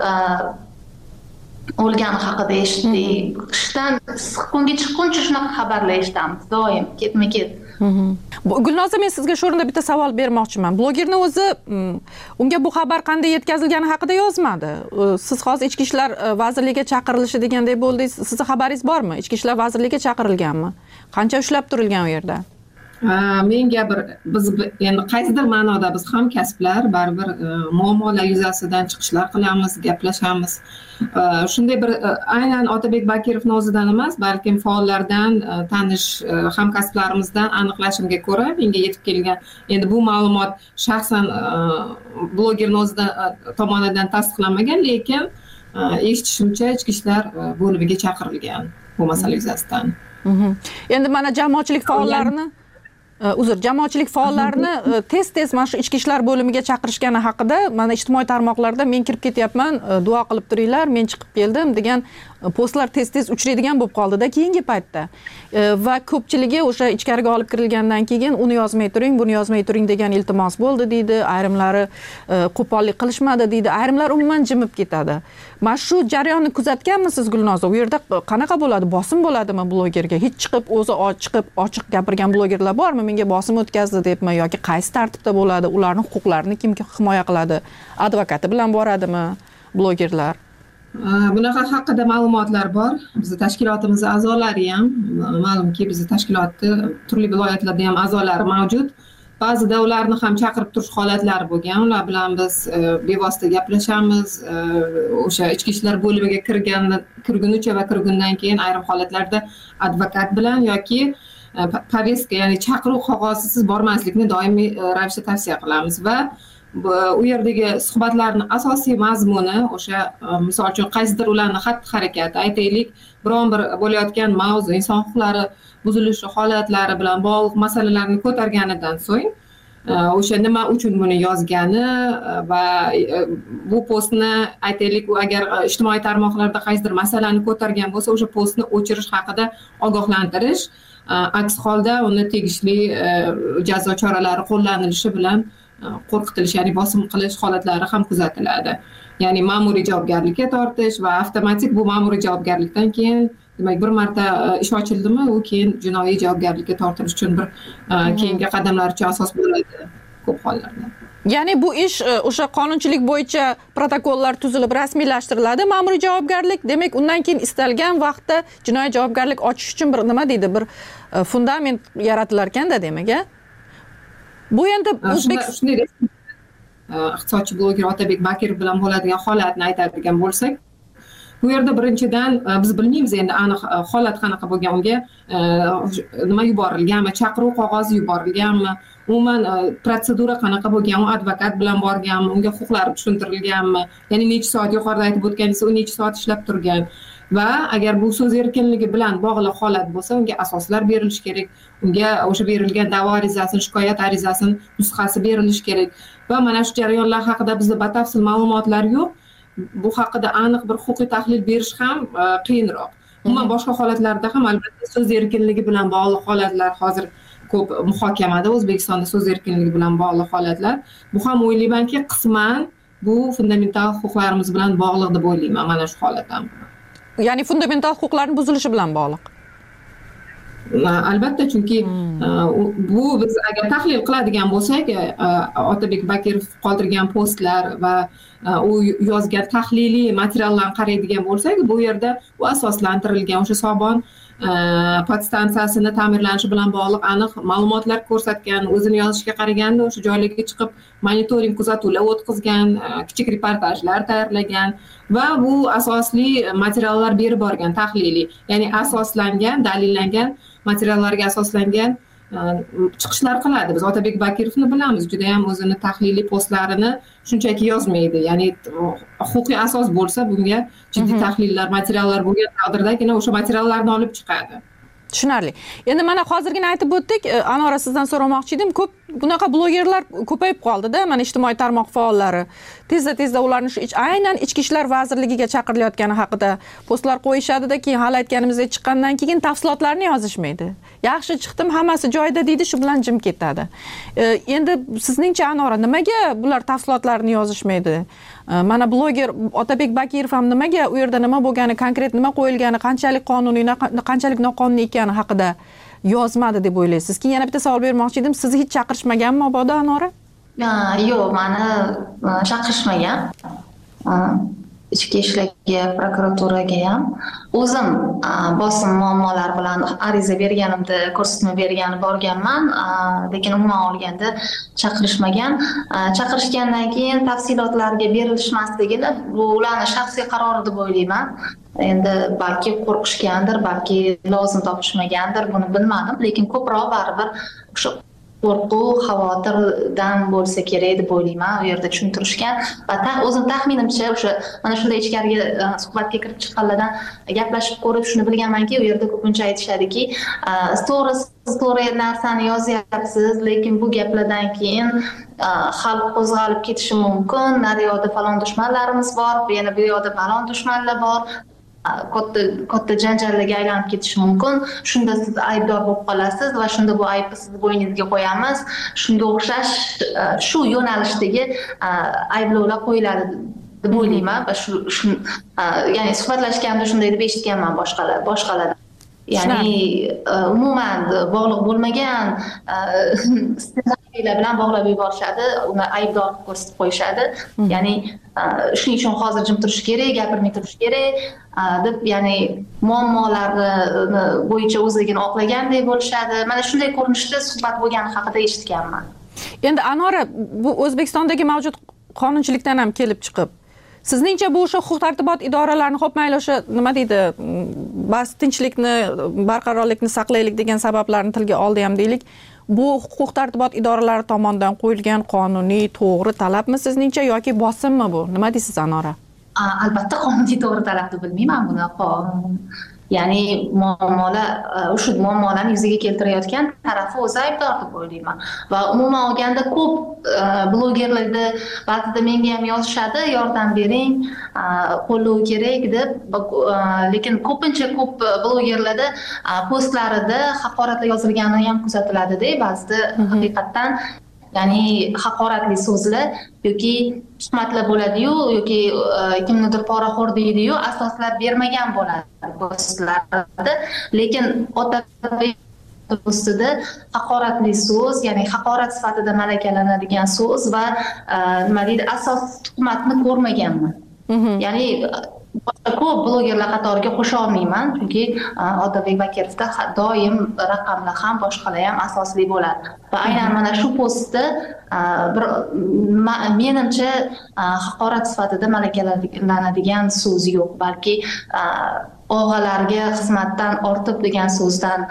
o'lgani haqida eshitdik. Qishdan issiqkunga chiqquncha shunaqa xabarlar eshitamiz doim, ketma-ket. Gulnoza, men sizga shu o'rinda bitta savol bermoqchiman. Blogerni o'zi unga bu xabar qanday yetkazilgani haqida yozmadi. Siz hozir Ichki ishlar vazirligiga chaqirilishi deganday bo'ldingiz. Sizning xabaringiz bormi? Ichki ishlar vazirligiga chaqirilganmi? Qancha ushlab turilgan u yerda? Menga bir biz endi qaysidir ma'noda biz hamkasblar baribir muammolar yuzasidan chiqishlar qilamiz, gaplashamiz. Shunday bir aynan Otabek Bakirovning o'zidan emas, balkim faollardan, tanish hamkasblarimizdan aniqlashimga ko'ra menga yetib kelgan, endi bu ma'lumot shaxsan blogerning o'zidan tomonidan tasdiqlanmagan, lekin eshitishimcha Ichki ishlar bo'limiga chaqirilgan bu masala yuzasidan. Endi mana jamoatchilik faollarini uzr jamoatchilik faollarini tez-tez mana shu Ichki ishlar bo'limiga chaqirishgani haqida mana ijtimoiy tarmoqlarda men kirib ketyapman, duo qilib turinglar, men chiqib keldim degan postlar tez-tez uchraydigan bo'lib qoldi-da keyingi paytda. Va ko'pchiligi o'sha ichkariga olib kirilgandan keyin uni yozmay turing, buni yozmay turing degan iltimos bo'ldi deydi, ayrimlari qo'pollik qilishmadi deydi, ayrimlar umuman jimib ketadi. Mana shu jarayonni kuzatganmisiz Gulnoza? U yerda qanaqa bo'ladi? Bosim bo'ladimi blogerga? Hech chiqib o'zi chiqib ochiq gapirgan blogerlar bormi? Menga bosim o'tkazdi debmi yoki qaysi tartibda bo'ladi? Ularning huquqlarini kim himoya qiladi? Advokati bilan boradimi blogerlar? Bunaqa haqida ma'lumotlar bor. Bizning tashkilotimiz a'zolari ham, ma'lumki bizning tashkilotda turli viloyatlarda ham a'zolari mavjud. Ba'zida ularni ham chaqirib turish holatlari bo'lgan. Ular bilan biz bevosita gaplashamiz. O'sha Ichki ishlar bo'limiga kirgan kirgunicha va kirgundan keyin ayrim holatlarda advokat bilan yoki poveska, ya'ni chaqiruv qog'ozisiz bormaslikni doimiy ravishda tavsiya qilamiz va u yerdagi suhbatlarning asosiy mazmuni o'sha misol uchun qaysidir ularning xatti-harakati, aytaylik, biron bir bo'layotgan mavzu, inson huquqlari buzilishi holatlari bilan bog'liq masalalarni ko'targanidan so'ng o'sha nima uchun buni yozgani va bu postni aytaylik, u agar ijtimoiy tarmoqlarda qaysidir masalani ko'targan bo'lsa, o'sha postni o'chirish haqida ogohlantirish, aks holda uni tegishli jazo choralari qo'llanilishi bilan qo'rqitilish, ya'ni bosim qilish holatlari ham kuzatiladi. Ya'ni ma'muriy javobgarlikka tortish va avtomatik bu ma'muriy javobgarlikdan keyin, demak, bir marta ish ochildimi, u keyin jinoiy javobgarlikka tortilish uchun bir keyingi qadamlar uchun asos bo'ladi ko'p hollarda. Ya'ni bu ish o'sha qonunchilik bo'yicha protokollar tuzilib rasmiylashtiriladi, ma'muriy javobgarlik, demak, undan keyin istalgan vaqtda jinoiy javobgarlik ochish uchun bir nima deydi, bir fundament yaratilar ekanda, demak, a? Bu endi O'zbekiston iqtisodchi bloger Otabek Bakirov bilan bo'ladigan holatni aytadigan bo'lsak, bu yerda birinchidan biz bilmaymiz endi aniq holat qanaqa bo'lgan, unga nima yuborilganmi, chaqiruv qog'ozi yuborilganmi, umuman protsedura qanaqa bo'lgan, u advokat bilan borganmi, unga huquqlari tushuntirilganmi, ya'ni necha soat, yuqorida aytib o'tganingiz, u necha soat ishlab turgan va agar bu so'z erkinligi bilan bog'liq holat bo'lsa, unga asoslar berilishi kerak, unga o'sha berilgan da'vo arizasini, shikoyat arizasini nusxasi berilishi kerak va mana shu jarayonlar haqida bizda batafsil ma'lumotlar yo'q. Bu haqida aniq bir huquqiy tahlil berish ham qiyinroq. Umuman boshqa holatlarda ham albatta so'z erkinligi bilan bog'liq holatlar hozir ko'p muhokamada O'zbekistonda so'z erkinligi bilan bog'liq holatlar. Bu ham o'ylaymanki, qisman bu fundamental huquqlarimiz bilan bog'liq deb o'ylayman mana shu holat ham. Ya'ni fundamental huquqlarning buzilishi bilan bog'liq. Albatta, chunki bu biz agar tahlil qiladigan bo'lsak, Otabek Bakirov qoldirgan postlar va u yozgan tahliliy materiallarni qaraydigan bo'lsak, bu yerda u asoslantirilgan o'sha Sobon podstansiyasini ta'mirlanishi bilan bog'liq aniq ma'lumotlar ko'rsatgan, o'zini yozishiga qaraganda o'sha joylarga chiqib monitoring kuzatuvlar o'tkazgan, kichik reportajlar tayyorlagan va bu asosli materiallar berib borgan tahliliy, ya'ni asoslangan, dalillangan materiallarga asoslangan chiqishlar qiladi. Biz Otabek Bakirovni bilamiz, juda ham o'zini tahliliy postlarini shunchaki yozmaydi. Ya'ni huquqiy asos bo'lsa, bunga jiddiy tahlillar, materiallar bo'lgan taqdirdagina o'sha materiallarni olib chiqadi. Tushunarli. Endi mana hozirgina aytib o'tdik, Anora sizdan so'ramoqchi edim, ko'p bunaqa blogerlar ko'payib qoldi-da, mana ijtimoiy tarmoq faollari. Tezda-tezda ularni shu aynan Ichki ishlar vazirligiga chaqirilayotgani haqida postlar qo'yishadi-da, keyin hali aytganimizdek chiqqandan keyin tafsilotlarni yozishmaydi. Yaxshi chiqdim, hammasi joyida deydi, shu bilan jim ketadi. Endi sizningcha Anora, nimaga bular tafsilotlarni yozishmaydi? Mana bloger Otabek Bakirov ham nimaga u yerda nima bo'lgani, konkret nima qo'yilgani, qanchalik qonuniy, qanchalik noqonuniy ekani haqida yozmadi deb o'ylaysiz? Keyin yana bitta savol bermoqchi edim. Sizni hech chaqirishmaganmi mabodo Anora? Yo'q, meni chaqirishmagan. Ichki ishlarga, prokuraturaga ham o'zim bosim muammolar bilan ariza berganimda ko'rsatma bergani borganman, lekin umuman olganda chaqirishmagan. Chaqirishgandan keyin tafsilotlarga berilishmasligini bu ularning shaxsiy qarori deb o'ylayman. Endi balki qo'rqishgandir, balki lozim topishmagandir, buni bilmadim, lekin ko'proq baribir o'sha qo'rquv, xavotirdan bo'lsa kerak deb o'ylayman. U yerda tushuntirishgan va o'zim taxminimcha o'sha mana shunday ichkariga suhbatga kirib chiqqanlardan gaplashib ko'rib shuni bilganmanki, u yerda ko'pincha aytishadiki, stories to'g'ri narsani yozyapsiz, lekin bu gaplardan keyin xalq qo'zg'alib ketishi mumkin. Naryoqda falon dushmanlarimiz bor, yana bu yoqda falon dushmanlar bor. katta katta janjallarga aylanib ketishi mumkin. Shunda siz aybdor bo'lib qolasiz va shunda bu aybni sizni bo'yningizga qo'yamiz. Shunga o'xshash shu yo'nalishdagi ayblovlar qo'yiladi deb o'ylayman va shu ya'ni suhbatlashganda shunday deb eshitganman boshqalar boshqalar. Ya'ni umuman bog'liq bo'lmagan ssenariylar bilan bog'lab yuborishadi, uni aybdor ko'rsatib qo'yishadi. Ya'ni shuning uchun hozir jim turish kerak, gapirmay turish kerak deb, ya'ni muammolarni bo'yicha o'zligini oqlagandek bo'lishadi. Mana shunday ko'rinishda suhbat bo'lgani haqida eshitganman. Endi Anora, bu O'zbekistondagi mavjud qonunchilikdan ham kelib chiqib, sizningcha bu o'sha huquq tartibot idoralarini xo'p mayli o'sha nima deydi, bas tinchlikni, barqarorlikni saqlaylik degan sabablarni tilga oldi ham deylik, bu huquq tartibot idoralari tomonidan qo'yilgan qonuniy to'g'ri talabmi sizningcha yoki bosimmi bu? Nima deysiz Anora? Albatta qonuniy to'g'ri talab deb bilmayman buni. Ya'ni muammolar, o'sha muammolarni yuzaga keltirayotgan tarafi o'zi aybdor deb o'ylayman. Va umuman olganda ko'p blogerlarda ba'zida menga ham yozishadi, yordam bering, qo'llov kerak deb, lekin ko'pincha ko'p blogerlarda postlarida haqoratlar yozilgani ham kuzatiladi-da, ba'zida haqiqatdan ya'ni haqoratli so'zlar yoki tuhmatlar bo'ladi-yu, yoki kimnidir poraxo'r deydi-yu, asoslab bermagan bo'ladi postlarda. Lekin Otabek ustida haqoratli so'z, ya'ni haqorat sifatida malakalanadigan so'z va nima deydi, asos tuhmatni ko'rmaganman. Ya'ni ko'p blogerlar qatoriga qo'sha olmayman, chunki Otabek Bakirovda doim raqamlar ham boshqalar ham asosli bo'ladi. Va aynan mana shu postda bir menimcha haqorat sifatida malakalanadigan so'z yo'q, balki og'alarga xizmatdan ortib degan so'zdan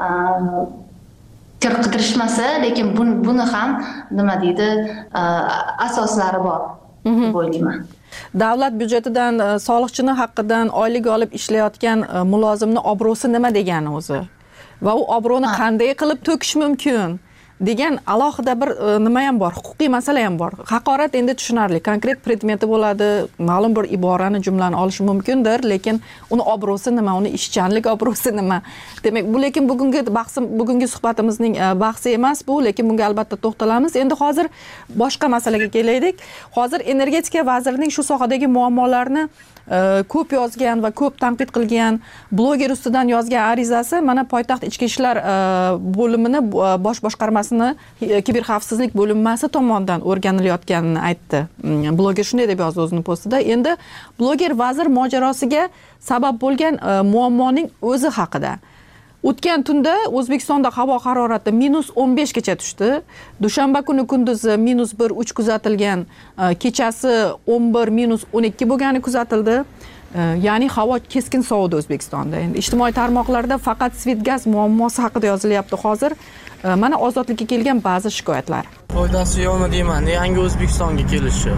kir qidirishmasa, lekin buni ham nima deydi, asoslari bor deb o'ylayman. Davlat byudjetidan, soliqchini haqqidan oylik olib ishlayotgan mulozimni obro'si nima degani o'zi? Va u obro'ni qanday qilib to'kish mumkin? degan alohida bir nima ham bor, huquqiy masala ham bor. Haqorat endi tushunarli, konkret predmeti bo'ladi, ma'lum bir iborani, jumlani olishi mumkindir, lekin uni obro'si nima, uni ishchanlik obro'si nima? Demak, bu lekin bugungi bahsim, bugungi suhbatimizning bahsi emas bu, lekin bunga albatta to'xtalamiz. Endi hozir boshqa masalaga kelaylik. Hozir energetika vazirining shu sohadagi muammolarni ko'p yozgan va ko'p tanqid qilgan bloger ustidan yozgan arizasi mana poytaxt ichki ishlar bo'limini bosh boshqarmasini kiberxavfsizlik bo'linmasi tomonidan o'rganilayotganini aytdi. Bloger shunday deb yozdi o'zining postida. Endi bloger vazir mojarosiga sabab bo'lgan muammoning o'zi haqida. O'tgan tunda O'zbekistonda havo harorati minus o'n besh gacha tushdi. Dushanba kuni kunduzi minus bir uch kuzatilgan, kechasi o'n bir minus o'n ikki bo'lgani kuzatildi. Ya'ni havo keskin sovidi O'zbekistonda. Endi ijtimoiy tarmoqlarda faqat Svetgaz muammosi haqida yozilyapti hozir. Mana ozodlikka kelgan ba'zi shikoyatlar. Foydasi yo'qmi deyman, yangi O'zbekistonga kelishi.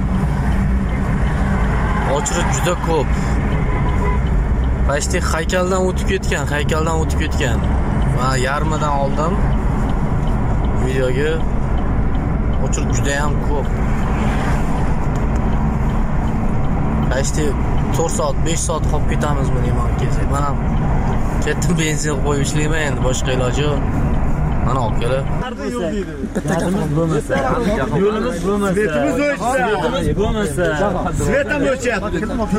Ochlik juda ko'p. Pashti haykaldan o'tib ketgan, haykaldan o'tib ketgan. Va yarmidan oldim. Videoga o'chirib juda ham ko'p. Pashti to'rt soat, besh soat qolib ketamizmi deyman kelsak. Mana ketdim benzin qo'yib ishlayman endi, boshqa iloji yo'q. Mana olib kelib. Yo'limiz bo'lmasa, yo'limiz bo'lmasa, svetimiz o'chsa, bo'lmasa, svet ham o'chyapti.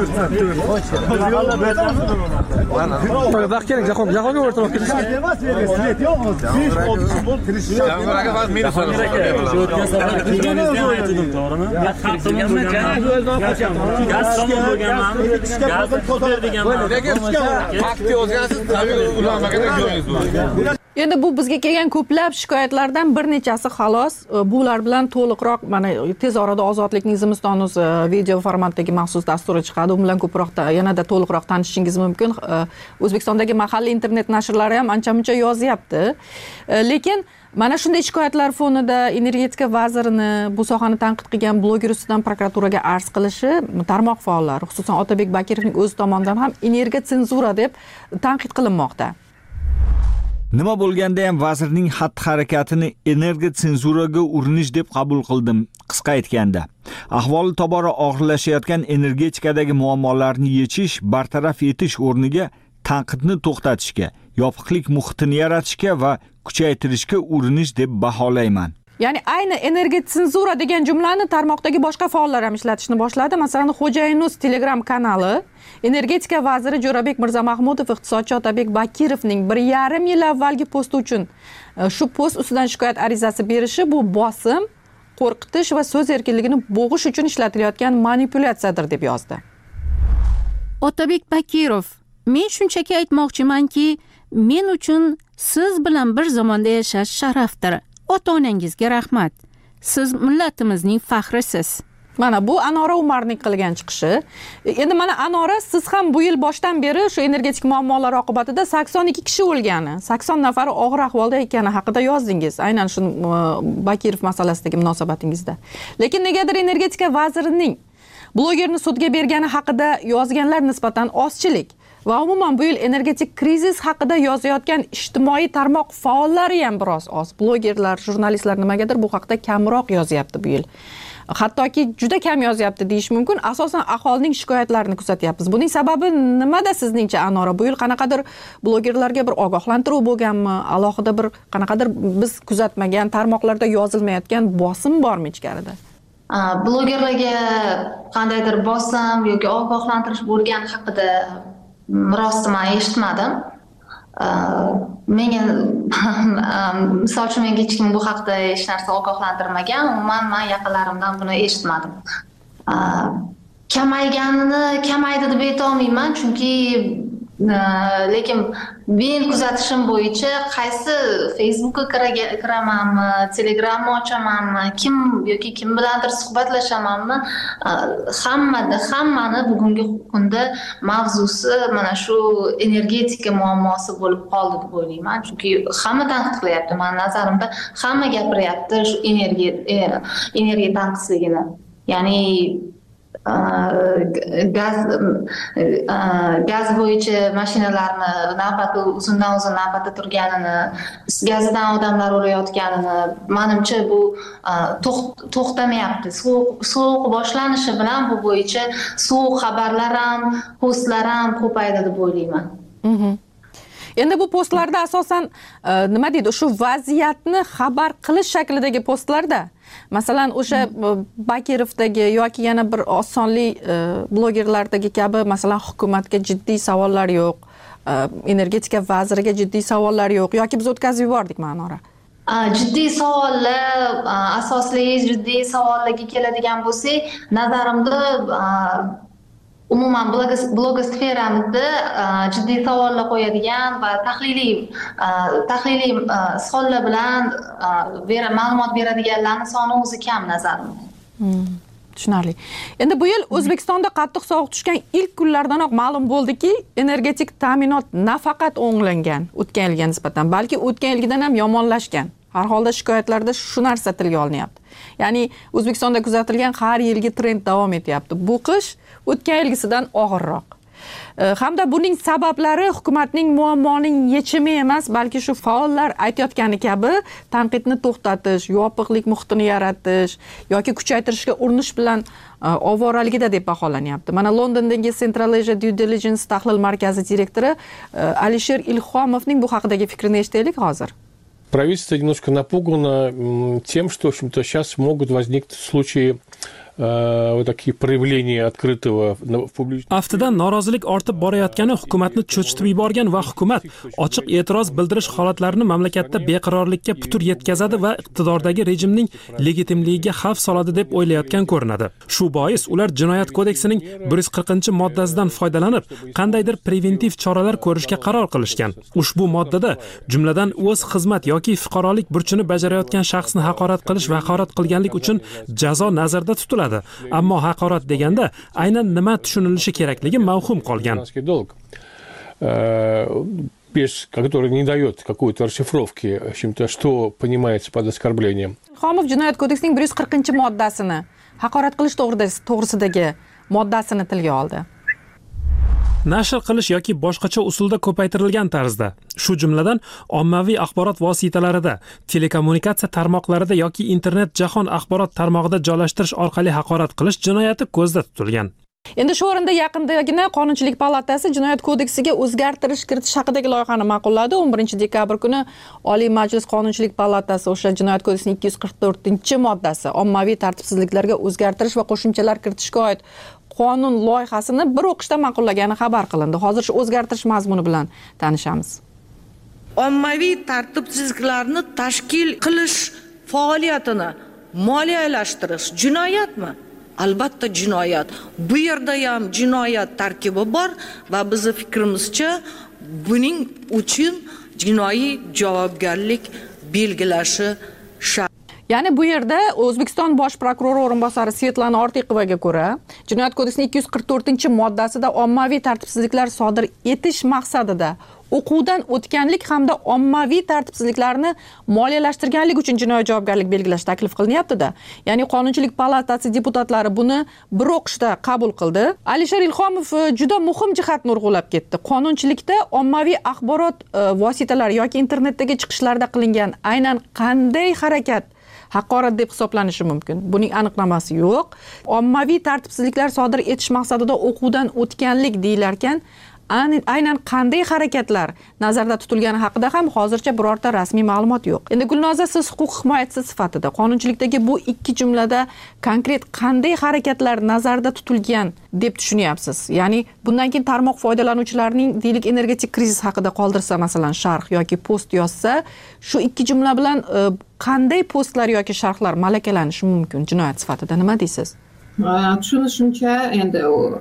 Vaqt kerak, jahon, jahonga o'rtoq kirish. Svet yo'qmi? besh olti kun bo'lib kirish. Jamg'araga vaqt meni so'rayapti. O'tgan safar kelganingizda ham aytdim, to'g'rimi? Gaz taqsimot bo'lganman. Gaz tomon bo'lganman. Gaz to'xtar deganman. Vaqtga o'zgarsiz, tabiiy ulanmagan joyingiz bor. Endi bu bizga kelgan ko'plab shikoyatlardan bir nechasi xolos. Bular bilan to'liqroq mana tez orada Ozodlikning Zimiston.uz video formatdagi maxsus dasturi chiqadi. U bilan ko'proq yanada to'liqroq tanishishingiz mumkin. O'zbekistondagi mahalliy internet nashrlari ham ancha-muncha yozyapti. Lekin mana shunday shikoyatlar fonida energetika vazirini, bu sohani tanqid qilgan bloger ustidan prokuraturaga arz qilishi tarmoq faollari, xususan Otabek Bakirovning o'zi tomonidan ham energa senzura deb tanqid qilinmoqda. Nima bo'lganda ham vazirning xatti-harakatini energa senzuraga urinish deb qabul qildim. Qisqa aytganda, ahvoli tobora og'irlashayotgan energetikadagi muammolarni yechish, bartaraf etish o'rniga tanqidni to'xtatishga, yopiqlik muhitini yaratishga va kuchaytirishga urinish deb baholayman. Ya'ni ayni energa senzura degan jumlani tarmoqdagi boshqa faollar ham ishlatishni boshladi. Masalan, Xo'jayinuz Telegram kanali energetika vaziri Jo'rabek Mirzamahmudov iqtisodchi Otabek Bakirovning bir yarim yil avvalgi posti uchun shu post ustidan shikoyat arizasi berishi bu bosim, qo'rqitish va so'z erkinligini bo'g'ish uchun ishlatilayotgan manipulyatsiyadir deb yozdi. Otabek Bakirov, men shunchaki aytmoqchimanki, men uchun siz bilan bir zamonda yashash sharafdir. Ota-onangizga rahmat. Siz millatimizning faxrisiz. Mana bu Anora Umarning qilgan chiqishi. Endi mana Anora, siz ham bu yil boshdan beri shu energetik muammolar oqibatida sakson ikki kishi o'lgani, sakson nafari og'ir ahvolda ekani haqida yozdingiz. Aynan shu Bakirov masalasidagi munosabatingizda. Lekin negadir energetika vazirining blogerni sudga bergani haqida yozganlar nisbatan ozchilik va umuman bu yil energetik krizis haqida yozayotgan ijtimoiy tarmoq faollari ham biroz oz. Blogerlar, jurnalistlar nimagadir bu haqida kamroq yozyapti bu yil. Hattoki juda kam yozyapti deyish mumkin. Asosan aholining shikoyatlarini kuzatyapmiz. Buning sababi nimada sizningcha Anora? Bu yil qanaqadir blogerlarga bir ogohlantiruv bo'lganmi? Alohida bir qanaqadir biz kuzatmagan tarmoqlarda yozilmayotgan bosim bormi ichkarida? Blogerlarga qandaydir bosim yoki ogohlantirish bo'lgani haqida rosti men eshitmadim. Menga misol uchun menga hech kim bu haqda hech narsa ogohlantirmagan, umuman men yaqinlarimdan buni eshitmadim. Kamayganini kamaydi deb ayta olmayman, chunki lekin men kuzatishim bo'yicha qaysi Facebookga kiramanmi, Telegramni ochamanmi, kim yoki kim bilandir suhbatlashamanmi, hammada hammani bugungi kunda mavzusi mana shu energetika muammosi bo'lib qoldi deb o'ylayman. Chunki hamma tanqid qilyapti. Men nazarimda hamma gapiryapti shu energiya energiya tanqisligini. Ya'ni gaz gaz bo'yicha mashinalarni navbati uzundan uzun navbatda turganini, gazidan odamlar o'layotganini, menimcha bu to'xtamayapti. Sovuq boshlanishi bilan bu bo'yicha sovuq xabarlar ham, postlar ham ko'paydi deb o'ylayman. Endi bu postlarda asosan nima deydi, shu vaziyatni xabar qilish shaklidagi postlarda, masalan, o'sha Bakirovdagi yoki yana bir osonli blogerlardagi kabi, masalan, hukumatga jiddiy savollar yo'q, energetika vaziriga jiddiy savollar yo'q yoki biz o'tkazib yubordik Ma'nora. Jiddiy savollar, asosli jiddiy savollarga keladigan bo'lsak, nazarimda umuman blogosferamizda jiddiy savollar qo'yadigan va tahliliy tahliliy sonlar bilan ma'lumot beradiganlarning soni o'zi kam nazarimda. Tushunarli. Endi bu yil O'zbekistonda qattiq sovuq tushgan ilk kunlardanoq ma'lum bo'ldiki, energetik ta'minot nafaqat o'nglangan o'tgan yilga nisbatan, balki o'tgan yilgidan ham yomonlashgan. Har holda shikoyatlarda shu narsa tilga olinyapti. Ya'ni O'zbekistonda kuzatilgan har yilgi trend davom etyapti. Bu qish o'tgan yilgisidan og'irroq. Hamda buning sabablari hukumatning muammoning yechimi emas, balki shu faollar aytayotgani kabi tanqidni to'xtatish, yopiqlik muhitini yaratish yoki kuchaytirishga urinish bilan ovoraligida deb baholanyapti. Mana Londondagi Central Asia Due Diligence tahlil markazi direktori Alisher Ilhomovning bu haqidagi fikrini eshitaylik hozir. Правительство немножко напугано тем, что, в общем-то, сейчас могут возникнуть случаи вот такие проявления открытого в публичном. Aftidan norozilik ortib borayotgani hukumatni cho'chitib yuborgan va hukumat ochiq e'tiroz bildirish holatlarini mamlakatda beqarorlikka putur yetkazadi va iqtidordagi rejimning legitimligiga xavf soladi deb o'ylayotgan ko'rinadi. Shu bois ular Jinoyat kodeksining bir yuz qirqinchi moddasidan foydalanib, qandaydir preventiv choralar ko'rishga qaror qilishgan. Ushbu moddada jumladan o'z xizmat yoki fuqarolik burchini bajarayotgan shaxsni haqorat qilish va haqorat qilganlik uchun jazo nazarda tutiladi. Ammo haqorat deganda aynan nima tushunilishi kerakligi mavhum qolgan. Без, который не дает какой-то расшифровки, в общем-то, что понимается под оскорблением. Xomov Jinoyat kodeksining bir yuz qirqinchi moddasini, haqorat qilish to'g'risidagi moddasini tilga oldi. Nashr qilish yoki boshqacha usulda ko'paytirilgan tarzda, shu jumladan ommaviy axborot vositalarida, telekommunikatsiya tarmoqlarida yoki internet jahon axborot tarmog'ida joylashtirish orqali haqorat qilish jinoyati ko'zda tutilgan. Endi shu o'rinda yaqindagina Qonunchilik palatasi Jinoyat kodeksiga o'zgartirish kiritish haqidagi loyihani ma'qulladi. o'n birinchi dekabr kuni Oliy Majlis Qonunchilik palatasi o'sha Jinoyat kodeksining ikki yuz qirq to'rtinchi moddasi ommaviy tartibsizliklarga o'zgartirish va qo'shimchalar kiritishga oid qonun loyihasini bir o'qishda ma'qullagani xabar qilindi. Hozir shu o'zgartirish mazmuni bilan tanishamiz. Ommaviy tartibsizliklarni tashkil qilish faoliyatini moliyalashtirish jinoyatmi? Albatta jinoyat. Bu yerda ham jinoyat tarkibi bor va bizning fikrimizcha buning uchun jinoiy javobgarlik belgilashi shart. Ya'ni bu yerda O'zbekiston bosh prokurori o'rinbosari Svetlana Ortiqovaga ko'ra, Jinoyat kodeksining ikki yuz qirq to'rtinchi moddasida ommaviy tartibsizliklar sodir etish maqsadida o'quvdan o'tganlik hamda ommaviy tartibsizliklarni moliyalashtirganlik uchun jinoiy javobgarlik belgilash taklif qilinyapti-da. Ya'ni Qonunchilik palatasi deputatlari buni bir o'qishda qabul qildi. Alisher Ilhomov juda muhim jihatni urg'ulab ketdi. Qonunchilikda ommaviy axborot vositalari yoki internetdagi chiqishlarda qilingan aynan qanday harakat haqorat deb hisoblanishi mumkin. Buning aniqnomasi yo'q. Ommaviy tartibsizliklar sodir etish maqsadida o'quvdan o'tganlik deyilarkan, aynan qanday harakatlar nazarda tutilgani haqida ham hozircha birorta rasmiy ma'lumot yo'q. Endi Gulnoza, siz huquq himoyachisi sifatida qonunchilikdagi bu ikki jumlada konkret qanday harakatlar nazarda tutilgan deb tushunyapsiz? Ya'ni bundan keyin tarmoq foydalanuvchilarining deylik energetik krizis haqida qoldirsa, masalan, sharh yoki post yozsa, shu ikki jumla bilan qanday postlar yoki sharhlar malakalanishi mumkin jinoyat sifatida? Nima deysiz? Tushunishimcha, endi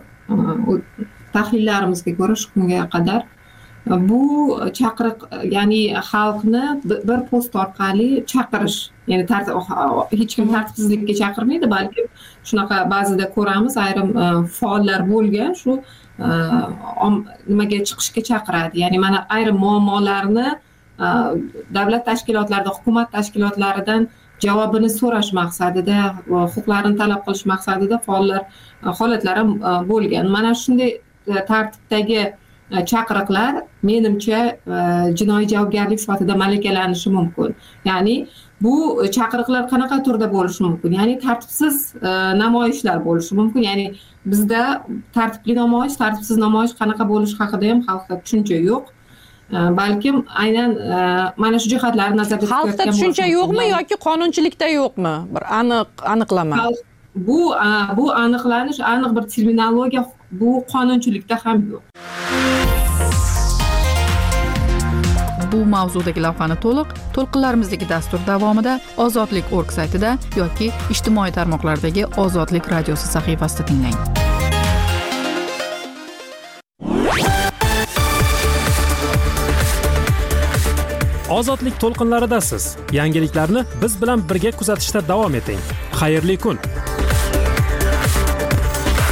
tahlillarimizga ko'ra shu kunga qadar bu chaqiriq, ya'ni xalqni bir post orqali chaqirish, ya'ni hech kim tartibsizlikka chaqirmaydi, balki shunaqa ba'zida ko'ramiz, ayrim faollar bo'lgan shu nimaga chiqishga chaqiradi. Ya'ni mana ayrim muammolarni davlat tashkilotlarida, hukumat tashkilotlaridan javobini so'rash maqsadida va huquqlarini talab qilish maqsadida faollar holatlar ham bo'lgan. Mana shunday tartibdagi chaqiriqlar menimcha jinoiy javobgarlik sifatida malakalanishi mumkin. Ya'ni bu chaqiriqlar qanaqa turda bo'lishi mumkin? Ya'ni tartibsiz namoyishlar bo'lishi mumkin. Ya'ni bizda tartibli namoyish, tartibsiz namoyish qanaqa bo'lishi haqida ham xalqda tushuncha yo'q. Balkim aynan mana shu jihatlarni nazarda tutayotgan xalqda tushuncha yo'qmi yoki qonunchilikda yo'qmi? Bir aniq aniqlama. Bu bu aniqlanish, aniq bir terminologiya bu qonunchilikda ham yo'q. Bu mavzudagi lavhani to'liq to'lqinlarimizdagi dastur davomida ozodlik org saytida yoki ijtimoiy tarmoqlardagi Ozodlik radiosi sahifasida tinglang. Ozodlik to'lqinlaridasiz. Yangiliklarni biz bilan birga kuzatishda davom eting. Xayrli kun.